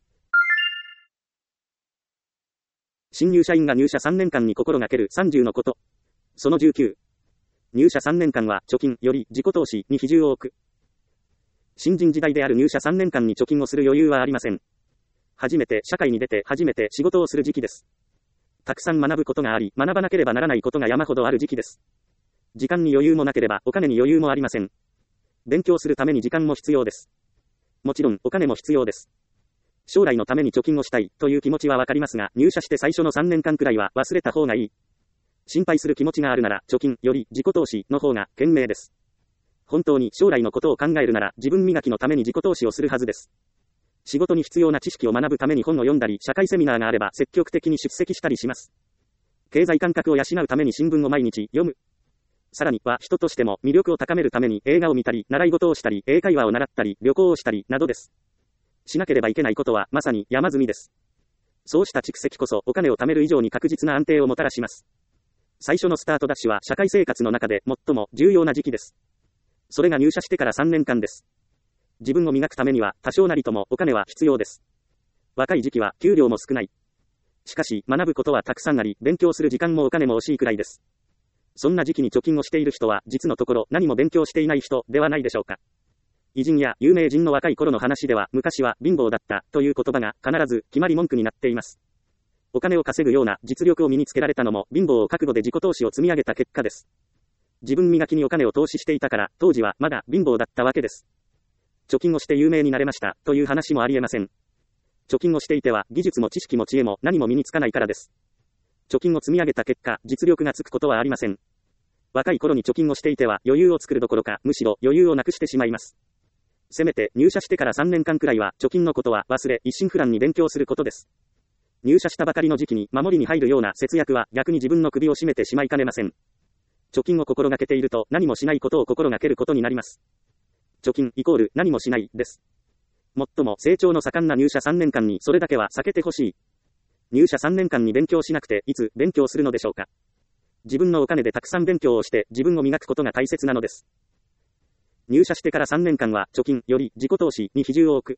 新入社員が入社さんねんかんに心がけるさんじゅうのこと。そのじゅうきゅう。入社さんねんかんは貯金より自己投資に比重を置く。新人時代である入社さんねんかんに貯金をする余裕はありません。初めて社会に出て初めて仕事をする時期です。たくさん学ぶことがあり、学ばなければならないことが山ほどある時期です。時間に余裕もなければお金に余裕もありません。勉強するために時間も必要です。もちろんお金も必要です。将来のために貯金をしたいという気持ちはわかりますが、入社して最初のさんねんかんくらいは忘れた方がいい。心配する気持ちがあるなら、貯金より自己投資の方が賢明です。本当に将来のことを考えるなら、自分磨きのために自己投資をするはずです。仕事に必要な知識を学ぶために本を読んだり、社会セミナーがあれば積極的に出席したりします。経済感覚を養うために新聞を毎日読む。さらには人としても魅力を高めるために映画を見たり、習い事をしたり、英会話を習ったり、旅行をしたり、などです。しなければいけないことはまさに山積みです。そうした蓄積こそお金を貯める以上に確実な安定をもたらします。最初のスタートダッシュは社会生活の中で最も重要な時期です。それが入社してからさんねんかんです。自分を磨くためには多少なりともお金は必要です。若い時期は給料も少ない。しかし学ぶことはたくさんあり、勉強する時間もお金も惜しいくらいです。そんな時期に貯金をしている人は実のところ何も勉強していない人ではないでしょうか。偉人や有名人の若い頃の話では昔は貧乏だったという言葉が必ず決まり文句になっています。お金を稼ぐような実力を身につけられたのも貧乏を覚悟で自己投資を積み上げた結果です。自分磨きにお金を投資していたから当時はまだ貧乏だったわけです。貯金をして有名になれましたという話もありえません。貯金をしていては技術も知識も知恵も何も身につかないからです。貯金を積み上げた結果実力がつくことはありません。若い頃に貯金をしていては余裕を作るどころかむしろ余裕をなくしてしまいます。せめて入社してからさんねんかんくらいは貯金のことは忘れ一心不乱に勉強することです。入社したばかりの時期に守りに入るような節約は逆に自分の首を絞めてしまいかねません。貯金を心がけていると何もしないことを心がけることになります。貯金イコール何もしないです。最も成長の盛んな入社さんねんかんにそれだけは避けてほしい。入社さんねんかんに勉強しなくていつ勉強するのでしょうか。自分のお金でたくさん勉強をして自分を磨くことが大切なのです。入社してからさんねんかんは貯金より自己投資に比重を置く。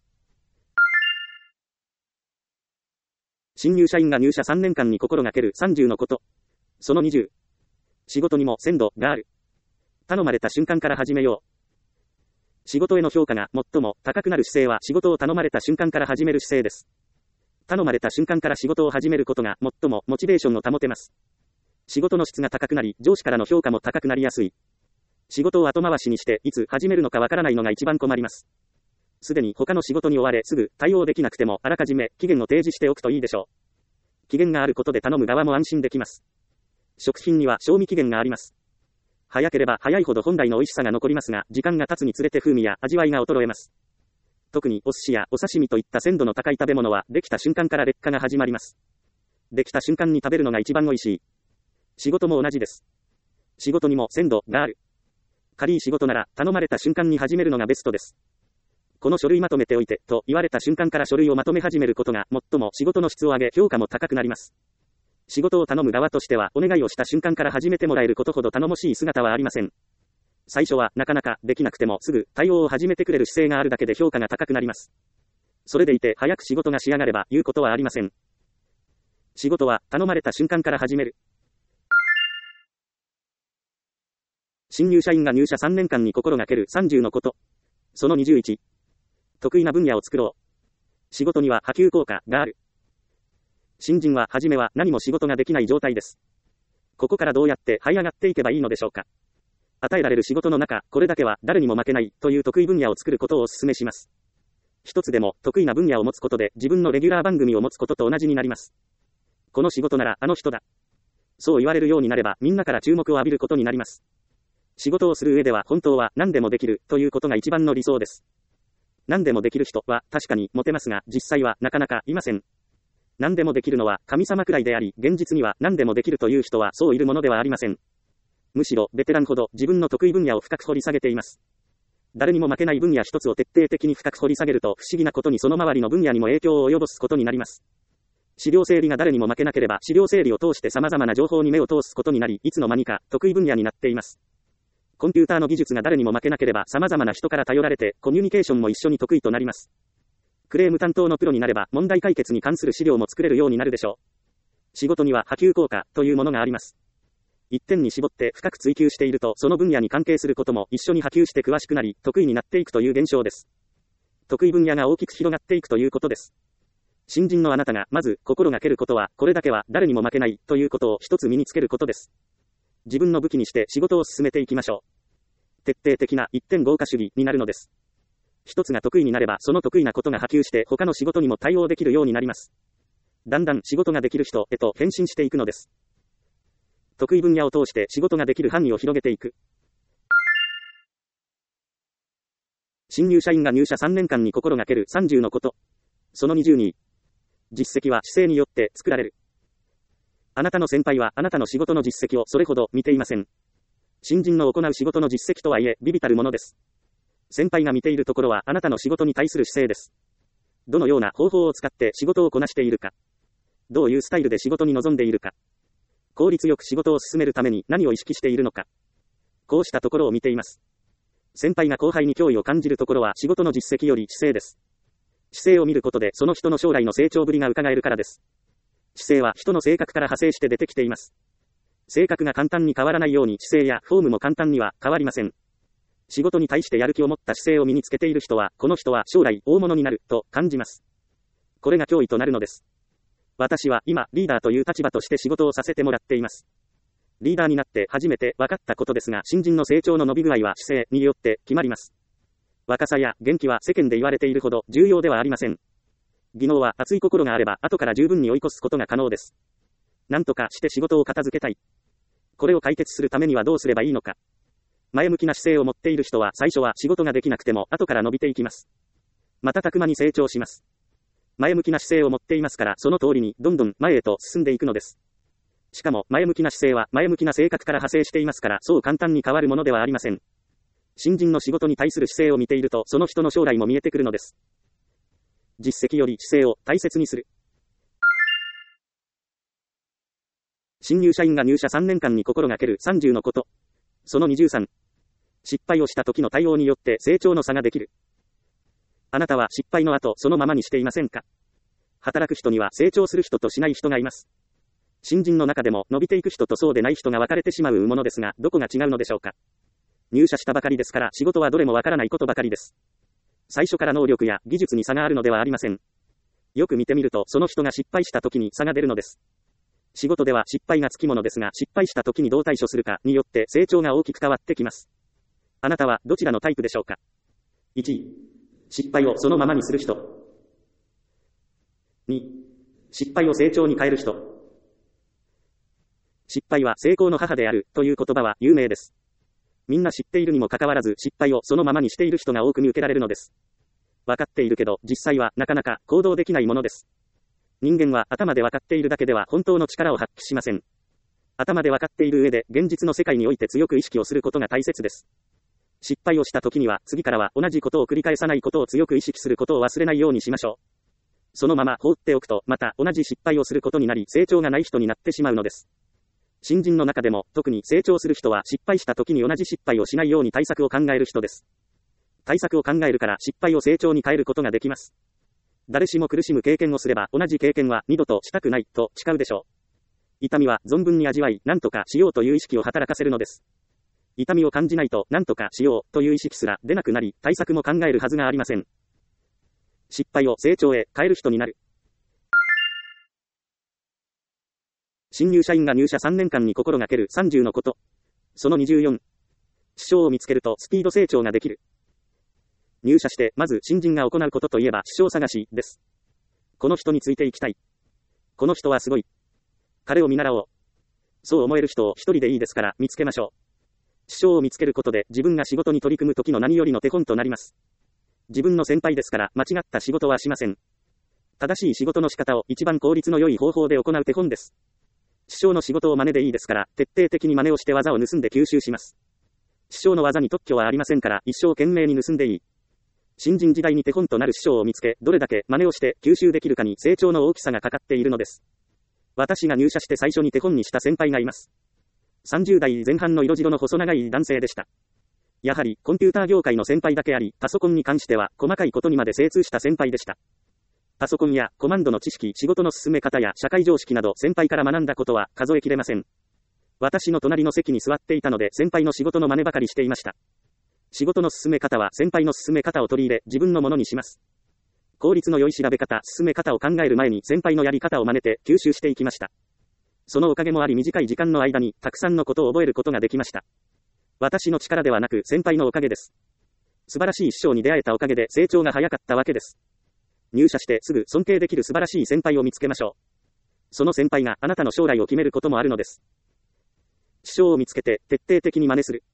新入社員が入社さんねんかんに心がけるさんじゅうのこと。そのにじゅう。仕事にも鮮度がある。 頼まれた瞬間から始めよう。仕事への評価が最も高くなる姿勢は仕事を頼まれた瞬間から始める姿勢です。頼まれた瞬間から仕事を始めることが最もモチベーションを保てます。仕事の質が高くなり、上司からの評価も高くなりやすい。仕事を後回しにしていつ始めるのかわからないのが一番困ります。すでに他の仕事に追われすぐ対応できなくてもあらかじめ期限を提示しておくといいでしょう。期限があることで頼む側も安心できます。食品には賞味期限があります。早ければ早いほど本来の美味しさが残りますが、時間が経つにつれて風味や味わいが衰えます。特にお寿司やお刺身といった鮮度の高い食べ物はできた瞬間から劣化が始まります。できた瞬間に食べるのが一番美味しい。仕事も同じです。仕事にも鮮度がある。軽い仕事なら頼まれた瞬間に始めるのがベストです。この書類まとめておいてと言われた瞬間から書類をまとめ始めることが最も仕事の質を上げ評価も高くなります。仕事を頼む側としてはお願いをした瞬間から始めてもらえることほど頼もしい姿はありません。最初はなかなかできなくてもすぐ対応を始めてくれる姿勢があるだけで評価が高くなります。それでいて早く仕事が仕上がれば言うことはありません。仕事は頼まれた瞬間から始める。新入社員が入社さんねんかんに心がけるさんじゅうのこと。そのにじゅういち。得意な分野を作ろう。仕事には波及効果がある。新人は初めは何も仕事ができない状態です。ここからどうやって這い上がっていけばいいのでしょうか。与えられる仕事の中、これだけは誰にも負けないという得意分野を作ることをお勧めします。一つでも得意な分野を持つことで自分のレギュラー番組を持つことと同じになります。この仕事ならあの人だ。そう言われるようになればみんなから注目を浴びることになります。仕事をする上では本当は何でもできるということが一番の理想です。何でもできる人は確かにモテますが実際はなかなかいません。何でもできるのは神様くらいであり、現実には何でもできるという人はそういるものではありません。むしろベテランほど自分の得意分野を深く掘り下げています。誰にも負けない分野一つを徹底的に深く掘り下げると不思議なことにその周りの分野にも影響を及ぼすことになります。資料整理が誰にも負けなければ資料整理を通して様々な情報に目を通すことになり、いつの間にか得意分野になっています。コンピューターの技術が誰にも負けなければ様々な人から頼られてコミュニケーションも一緒に得意となります。クレーム担当のプロになれば問題解決に関する資料も作れるようになるでしょう。仕事には波及効果というものがあります。一点に絞って深く追求しているとその分野に関係することも一緒に波及して詳しくなり得意になっていくという現象です。得意分野が大きく広がっていくということです。新人のあなたがまず心がけることはこれだけは誰にも負けないということを一つ身につけることです。自分の武器にして仕事を進めていきましょう。徹底的な一点豪華主義になるのです。一つが得意になればその得意なことが波及して他の仕事にも対応できるようになります。だんだん仕事ができる人へと変身していくのです。得意分野を通して仕事ができる範囲を広げていく。新入社員が入社さんねんかんに心がけるさんじゅうのこと。そのにじゅうに。実績は姿勢によって作られる。あなたの先輩はあなたの仕事の実績をそれほど見ていません。新人の行う仕事の実績とはいえ微々たるものです。先輩が見ているところはあなたの仕事に対する姿勢です。どのような方法を使って仕事をこなしているか。どういうスタイルで仕事に臨んでいるか。効率よく仕事を進めるために何を意識しているのか。こうしたところを見ています。先輩が後輩に脅威を感じるところは仕事の実績より姿勢です。姿勢を見ることでその人の将来の成長ぶりが伺えるからです。姿勢は人の性格から派生して出てきています。性格が簡単に変わらないように姿勢やフォームも簡単には変わりません。仕事に対してやる気を持った姿勢を身につけている人は、この人は将来大物になると感じます。これが脅威となるのです。私は今リーダーという立場として仕事をさせてもらっています。リーダーになって初めて分かったことですが、新人の成長の伸び具合は姿勢によって決まります。若さや元気は世間で言われているほど重要ではありません。技能は熱い心があれば後から十分に追い越すことが可能です。なんとかして仕事を片付けたい。これを解決するためにはどうすればいいのか。前向きな姿勢を持っている人は最初は仕事ができなくても後から伸びていきます。瞬く間に成長します。前向きな姿勢を持っていますからその通りにどんどん前へと進んでいくのです。しかも前向きな姿勢は前向きな性格から派生していますからそう簡単に変わるものではありません。新人の仕事に対する姿勢を見ているとその人の将来も見えてくるのです。実績より姿勢を大切にする。新入社員が入社さんねんかんに心がけるさんじゅうのこと。そのにじゅうさん。失敗をした時の対応によって成長の差ができる。あなたは失敗の後そのままにしていませんか？働く人には成長する人としない人がいます。新人の中でも伸びていく人とそうでない人が分かれてしまうものですが、どこが違うのでしょうか。 入社したばかりですから仕事はどれもわからないことばかりです。最初から能力や技術に差があるのではありません。よく見てみるとその人が失敗した時に差が出るのです。仕事では失敗がつきものですが、失敗した時にどう対処するかによって成長が大きく変わってきます。あなたはどちらのタイプでしょうか。いち、失敗をそのままにする人。に、失敗を成長に変える人。失敗は成功の母であるという言葉は有名です。みんな知っているにもかかわらず失敗をそのままにしている人が多く見受けられるのです。わかっているけど実際はなかなか行動できないものです。人間は頭でわかっているだけでは本当の力を発揮しません。頭でわかっている上で現実の世界において強く意識をすることが大切です。失敗をした時には次からは同じことを繰り返さないことを強く意識することを忘れないようにしましょう。そのまま放っておくとまた同じ失敗をすることになり成長がない人になってしまうのです。新人の中でも特に成長する人は失敗した時に同じ失敗をしないように対策を考える人です。対策を考えるから失敗を成長に変えることができます。誰しも苦しむ経験をすれば同じ経験は二度としたくないと誓うでしょう。痛みは存分に味わい何とかしようという意識を働かせるのです。痛みを感じないと何とかしようという意識すら出なくなり対策も考えるはずがありません。失敗を成長へ変える人になる。新入社員が入社さんねんかんに心がけるさんじゅうのこと。そのにじゅうよん。支障を見つけるとスピード成長ができる。入社してまず新人が行うことといえば支障探しです。この人についていきたい。この人はすごい。彼を見習おう。そう思える人を一人でいいですから見つけましょう。支障を見つけることで自分が仕事に取り組む時の何よりの手本となります。自分の先輩ですから間違った仕事はしません。正しい仕事の仕方を一番効率の良い方法で行う手本です。師匠の仕事を真似でいいですから、徹底的に真似をして技を盗んで吸収します。師匠の技に特許はありませんから、一生懸命に盗んでいい。新人時代に手本となる師匠を見つけ、どれだけ真似をして吸収できるかに成長の大きさがかかっているのです。私が入社して最初に手本にした先輩がいます。さんじゅうだいぜん半の色白の細長い男性でした。やはりコンピューター業界の先輩だけあり、パソコンに関しては細かいことにまで精通した先輩でした。パソコンやコマンドの知識、仕事の進め方や社会常識など先輩から学んだことは数えきれません。私の隣の席に座っていたので先輩の仕事の真似ばかりしていました。仕事の進め方は先輩の進め方を取り入れ自分のものにします。効率の良い調べ方、進め方を考える前に先輩のやり方を真似て吸収していきました。そのおかげもあり短い時間の間にたくさんのことを覚えることができました。私の力ではなく先輩のおかげです。素晴らしい師匠に出会えたおかげで成長が早かったわけです。入社してすぐ尊敬できる素晴らしい先輩を見つけましょう。その先輩があなたの将来を決めることもあるのです。師匠を見つけて徹底的に真似する。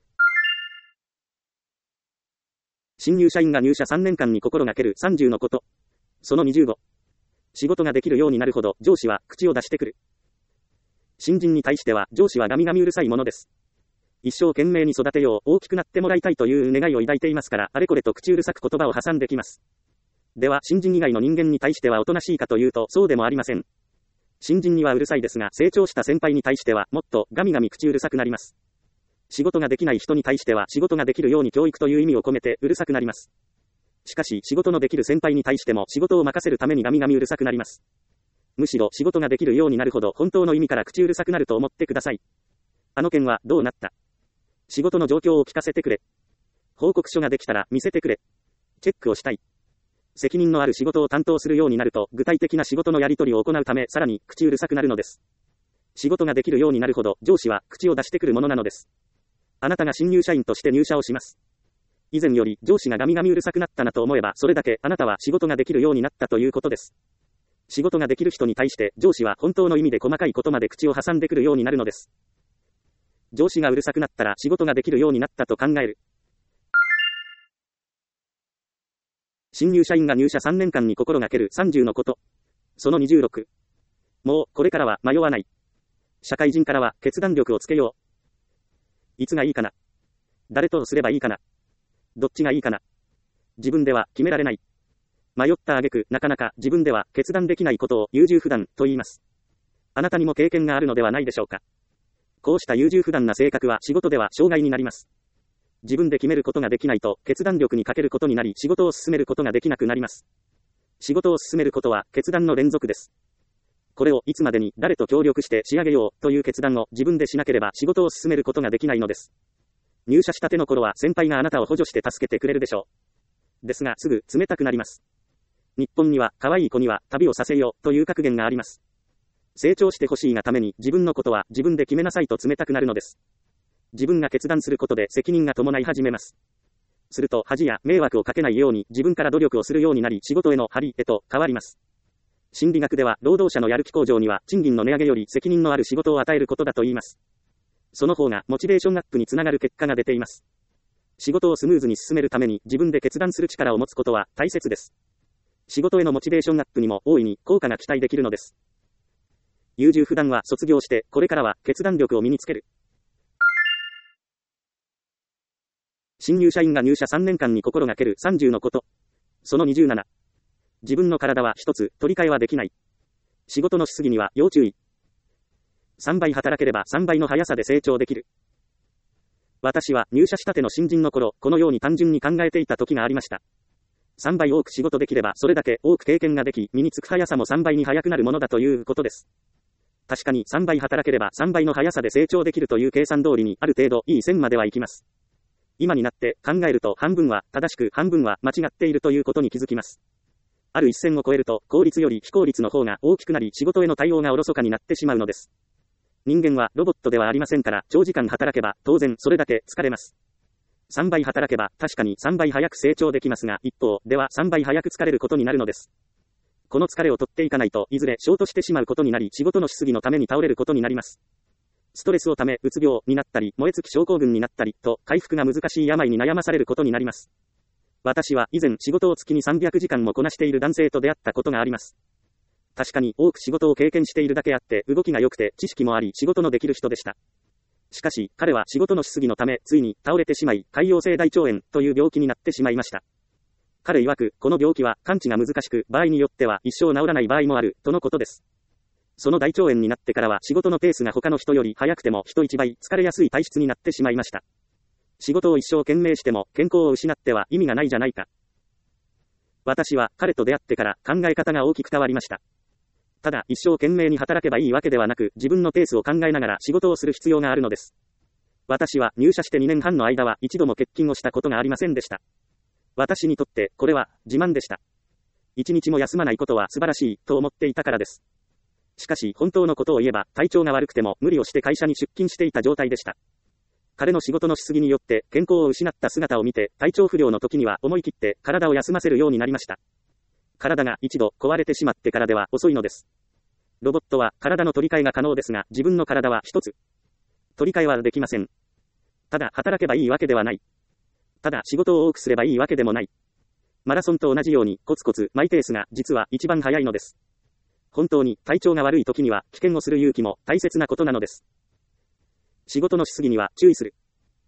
新入社員が入社さんねんかんに心がけるさんじゅうのこと。そのにじゅうご。仕事ができるようになるほど上司は口を出してくる。新人に対しては上司はガミガミうるさいものです。一生懸命に育てよう、大きくなってもらいたいという願いを抱いていますから、あれこれと口うるさく言葉を挟んできます。では、新人以外の人間に対してはおとなしいかというと、そうでもありません。新人にはうるさいですが、成長した先輩に対しては、もっとガミガミ口うるさくなります。仕事ができない人に対しては、仕事ができるように教育という意味を込めて、うるさくなります。しかし、仕事のできる先輩に対しても、仕事を任せるためにガミガミうるさくなります。むしろ、仕事ができるようになるほど、本当の意味から口うるさくなると思ってください。あの件は、どうなった？仕事の状況を聞かせてくれ。報告書ができたら、見せてくれ。チェックをしたい。責任のある仕事を担当するようになると、具体的な仕事のやり取りを行うため、さらに口うるさくなるのです。仕事ができるようになるほど、上司は口を出してくるものなのです。あなたが新入社員として入社をします。以前より上司がガミガミうるさくなったなと思えば、それだけあなたは仕事ができるようになったということです。仕事ができる人に対して上司は本当の意味で細かいことまで口を挟んでくるようになるのです。上司がうるさくなったら仕事ができるようになったと考える。新入社員が入社さんねんかんに心がけるさんじゅうのこと。そのにじゅうろく。もう、これからは迷わない。社会人からは決断力をつけよう。いつがいいかな。誰とすればいいかな。どっちがいいかな。自分では決められない。迷った挙句、なかなか自分では決断できないことを優柔不断と言います。あなたにも経験があるのではないでしょうか。こうした優柔不断な性格は仕事では障害になります。自分で決めることができないと決断力に欠けることになり仕事を進めることができなくなります。仕事を進めることは決断の連続です。これをいつまでに誰と協力して仕上げようという決断を自分でしなければ仕事を進めることができないのです。 入社したての頃は先輩があなたを補助して助けてくれるでしょう。ですがすぐ冷たくなります。日本には可愛い子には旅をさせよという格言があります。成長してほしいがために自分のことは自分で決めなさいと冷たくなるのです。自分が決断することで責任が伴い始めます。すると恥や迷惑をかけないように自分から努力をするようになり仕事への張りへと変わります。心理学では労働者のやる気向上には賃金の値上げより責任のある仕事を与えることだと言います。その方がモチベーションアップにつながる結果が出ています。仕事をスムーズに進めるために自分で決断する力を持つことは大切です。仕事へのモチベーションアップにも大いに効果が期待できるのです。優柔不断は卒業して、これからは決断力を身につける。新入社員が入社さんねんかんに心がけるさんじゅうのこと。そのにじゅうなな。自分の体は一つ、取り替えはできない。仕事のしすぎには要注意。さんばい働ければさんばいの速さで成長できる。私は入社したての新人の頃、このように単純に考えていた時がありました。さんばい多く仕事できればそれだけ多く経験ができ、身につく速さもさんばいに速くなるものだということです。確かにさんばい働ければさんばいの速さで成長できるという計算通りにある程度いい線まではいきます。今になって考えると半分は正しく半分は間違っているということに気づきます。ある一線を超えると効率より非効率の方が大きくなり仕事への対応がおろそかになってしまうのです。人間はロボットではありませんから長時間働けば当然それだけ疲れます。さんばい働けば確かにさんばい早く成長できますが一方ではさんばい早く疲れることになるのです。この疲れを取っていかないといずれショートしてしまうことになり仕事のしすぎのために倒れることになります。ストレスをためうつ病になったり燃え尽き症候群になったりと回復が難しい病に悩まされることになります。私は以前仕事を月にさんびゃくじかんもこなしている男性と出会ったことがあります。確かに多く仕事を経験しているだけあって動きが良くて知識もあり仕事のできる人でした。しかし彼は仕事のしすぎのためついに倒れてしまい潰瘍性大腸炎という病気になってしまいました。彼曰くこの病気は完治が難しく場合によっては一生治らない場合もあるとのことです。その大腸炎になってからは仕事のペースが他の人より早くても人一倍疲れやすい体質になってしまいました。仕事を一生懸命しても健康を失っては意味がないじゃないか。私は彼と出会ってから考え方が大きく変わりました。ただ一生懸命に働けばいいわけではなく自分のペースを考えながら仕事をする必要があるのです。私は入社してにねんはんの間は一度も欠勤をしたことがありませんでした。私にとってこれは自慢でした。一日も休まないことは素晴らしいと思っていたからです。しかし本当のことを言えば体調が悪くても無理をして会社に出勤していた状態でした。彼の仕事のしすぎによって健康を失った姿を見て体調不良の時には思い切って体を休ませるようになりました。体が一度壊れてしまってからでは遅いのです。ロボットは体の取り替えが可能ですが自分の体は一つ。取り替えはできません。ただ働けばいいわけではない。ただ仕事を多くすればいいわけでもない。マラソンと同じようにコツコツマイペースが実は一番早いのです。本当に体調が悪い時には危険をする勇気も大切なことなのです。仕事のしすぎには注意する。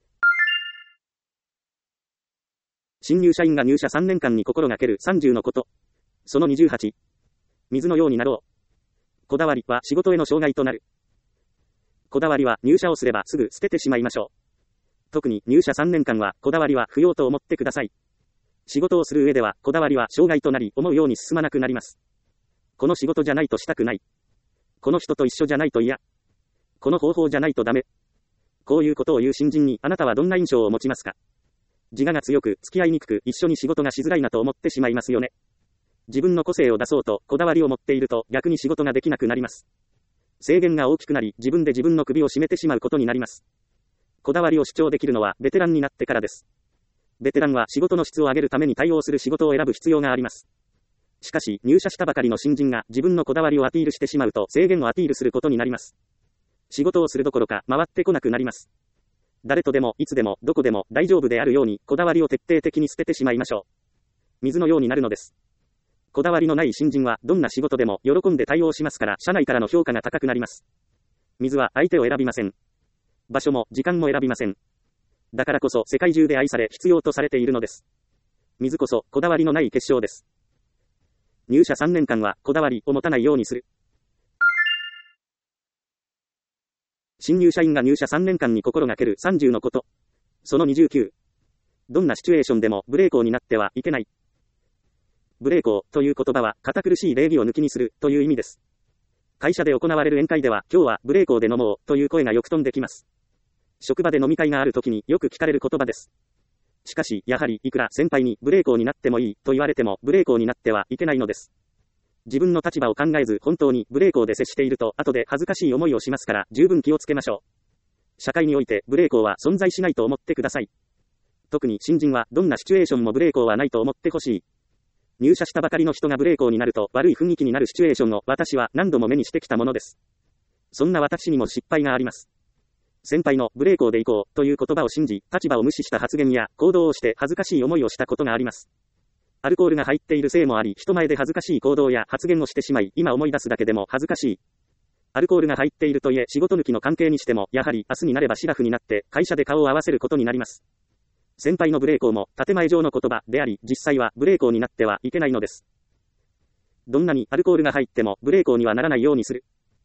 新入社員が入社さんねんかんに心がけるさんじゅうのこと。そのにじゅうはち。水のようになろう。こだわりは仕事への障害となる。こだわりは入社をすればすぐ捨ててしまいましょう。特に入社さんねんかんはこだわりは不要と思ってください。仕事をする上ではこだわりは障害となり思うように進まなくなります。この仕事じゃないとしたくない。この人と一緒じゃないと嫌。この方法じゃないとダメ。こういうことを言う新人にあなたはどんな印象を持ちますか？自我が強く付き合いにくく一緒に仕事がしづらいなと思ってしまいますよね。自分の個性を出そうとこだわりを持っていると逆に仕事ができなくなります。制限が大きくなり自分で自分の首を絞めてしまうことになります。こだわりを主張できるのはベテランになってからです。ベテランは仕事の質を上げるために対応する仕事を選ぶ必要があります。しかし入社したばかりの新人が自分のこだわりをアピールしてしまうと制限をアピールすることになります。仕事をするどころか回ってこなくなります。誰とでもいつでもどこでも大丈夫であるようにこだわりを徹底的に捨ててしまいましょう。水のようになるのです。こだわりのない新人はどんな仕事でも喜んで対応しますから社内からの評価が高くなります。水は相手を選びません。場所も時間も選びません。だからこそ世界中で愛され必要とされているのです。水こそこだわりのない結晶です。入社さんねんかんはこだわりを持たないようにする。新入社員が入社さんねんかんに心がけるさんじゅうのこと。そのにじゅうきゅう。どんなシチュエーションでも無礼講になってはいけない。無礼講という言葉は堅苦しい礼儀を抜きにするという意味です。会社で行われる宴会では今日は無礼講で飲もうという声がよく飛んできます。 職場で飲み会があるときによく聞かれる言葉です。しかし、やはりいくら先輩に無礼講になってもいいと言われても無礼講になってはいけないのです。自分の立場を考えず本当に無礼講で接していると後で恥ずかしい思いをしますから十分気をつけましょう。社会において無礼講は存在しないと思ってください。特に新人はどんなシチュエーションも無礼講はないと思ってほしい。入社したばかりの人が無礼講になると悪い雰囲気になるシチュエーションを私は何度も目にしてきたものです。そんな私にも失敗があります。先輩の無礼講で行こうという言葉を信じ、立場を無視した発言や行動をして恥ずかしい思いをしたことがあります。アルコールが入っているせいもあり、人前で恥ずかしい行動や発言をしてしまい、今思い出すだけでも恥ずかしい。アルコールが入っているといえ、仕事抜きの関係にしても、やはり明日になればシラフになって会社で顔を合わせることになります。先輩の無礼講も建前上の言葉であり、実際は無礼講になってはいけないのです。どんなにアルコールが入っても無礼講にはならないようにする。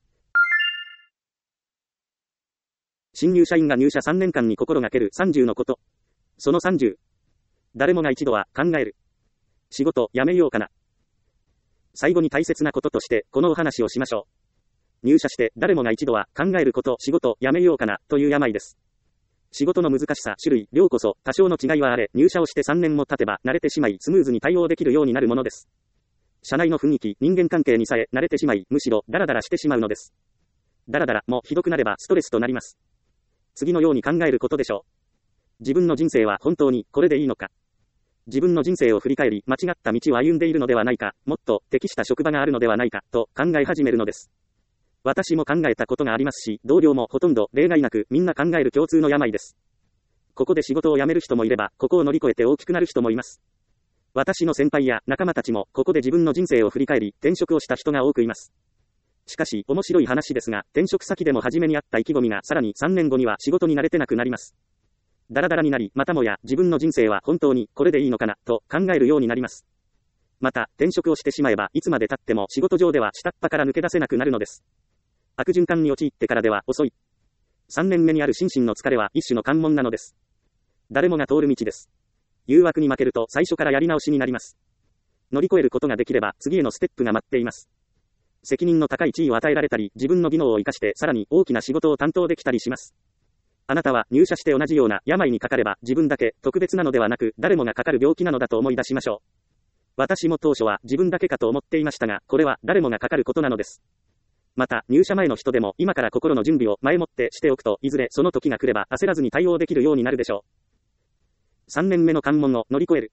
新入社員が入社さんねんかんに心がけるさんじゅうのこと。そのさんじゅう。誰もが一度は考える。仕事辞めようかな。最後に大切なこととしてこのお話をしましょう。入社して誰もが一度は考えること、仕事辞めようかなという病です。仕事の難しさ、種類、量こそ多少の違いはあれ、入社をしてさんねんも経てば慣れてしまいスムーズに対応できるようになるものです。社内の雰囲気、人間関係にさえ慣れてしまい、むしろダラダラしてしまうのです。ダラダラもひどくなればストレスとなります。次のように考えることでしょう。自分の人生は本当にこれでいいのか。自分の人生を振り返り、間違った道を歩んでいるのではないか、もっと適した職場があるのではないか、と考え始めるのです。私も考えたことがありますし、同僚もほとんど例外なくみんな考える共通の病です。ここで仕事を辞める人もいれば、ここを乗り越えて大きくなる人もいます。私の先輩や仲間たちも、ここで自分の人生を振り返り、転職をした人が多くいます。しかし、面白い話ですが、転職先でも初めにあった意気込みがさらにさんねんごには仕事に慣れてなくなります。ダラダラになり、またもや自分の人生は本当にこれでいいのかな、と考えるようになります。また、転職をしてしまえば、いつまで経っても仕事上では下っ端から抜け出せなくなるのです。悪循環に陥ってからでは遅い。さんねんめにある心身の疲れは一種の関門なのです。誰もが通る道です。誘惑に負けると最初からやり直しになります。乗り越えることができれば次へのステップが待っています。責任の高い地位を与えられたり、自分の技能を生かしてさらに大きな仕事を担当できたりします。あなたは入社して同じような病にかかれば自分だけ特別なのではなく誰もがかかる病気なのだと思い出しましょう。私も当初は自分だけかと思っていましたが、これは誰もがかかることなのです。また、入社前の人でも今から心の準備を前もってしておくと、いずれその時が来れば焦らずに対応できるようになるでしょう。さんねんめの関門を乗り越える。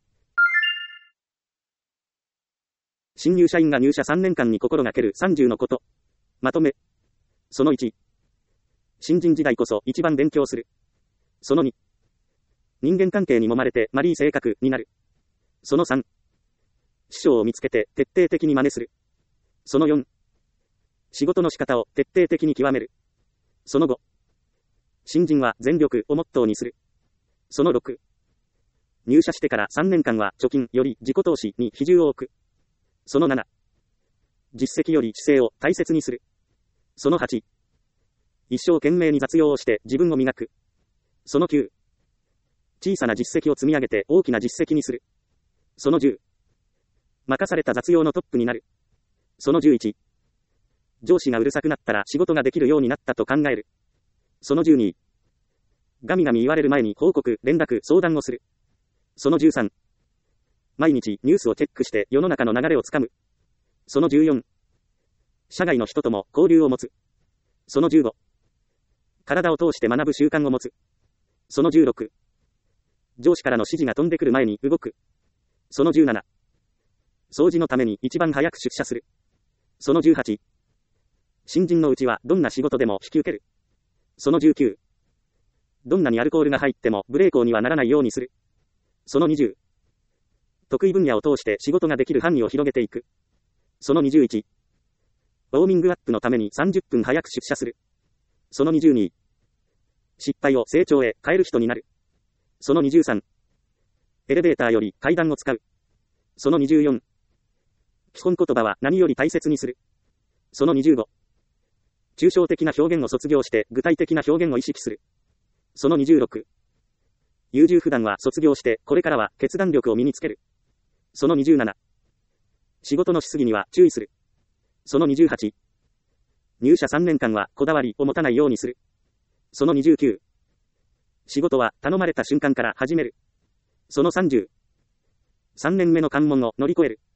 新入社員が入社さんねんかんに心がけるさんじゅうのこと。まとめ。そのいち。新人時代こそ一番勉強する。そのに。人間関係に揉まれてマリー性格になる。そのさん。師匠を見つけて徹底的に真似する。そのよん。仕事の仕方を徹底的に極める。そのご。新人は全力をモットーにする。そのろく。入社してからさんねんかんは貯金より自己投資に比重を置く。そのなな。実績より姿勢を大切にする。そのはち。一生懸命に雑用をして自分を磨く。そのきゅう。小さな実績を積み上げて大きな実績にする。そのじゅう。任された雑用のトップになる。そのじゅういち。上司がうるさくなったら仕事ができるようになったと考える。そのじゅうに。ガミガミ言われる前に報告、連絡、相談をする。そのじゅうさん。毎日ニュースをチェックして世の中の流れをつかむ。そのじゅうよん。社外の人とも交流を持つ。そのじゅうご。体を通して学ぶ習慣を持つ。そのじゅうろく。上司からの指示が飛んでくる前に動く。そのじゅうなな。掃除のために一番早く出社する。そのじゅうはち。新人のうちはどんな仕事でも引き受ける。そのじゅうきゅう。どんなにアルコールが入ってもブレーコーにはならないようにする。そのにじゅう。得意分野を通して仕事ができる範囲を広げていく。そのにじゅういち。ウォーミングアップのためにさんじゅっぷん早く出社する。そのにじゅうに。失敗を成長へ変える人になる。そのにじゅうさん。エレベーターより階段を使う。そのにじゅうよん。基本言葉は何より大切にする。そのにじゅうご。抽象的な表現を卒業して具体的な表現を意識する。そのにじゅうろく。優柔不断は卒業してこれからは決断力を身につける。そのにじゅうなな。仕事のしすぎには注意する。そのにじゅうはち。入社さんねんかんはこだわりを持たないようにする。そのにじゅうきゅう。 仕事は頼まれた瞬間から始める。そのさんじゅうさんねんめの関門を乗り越える。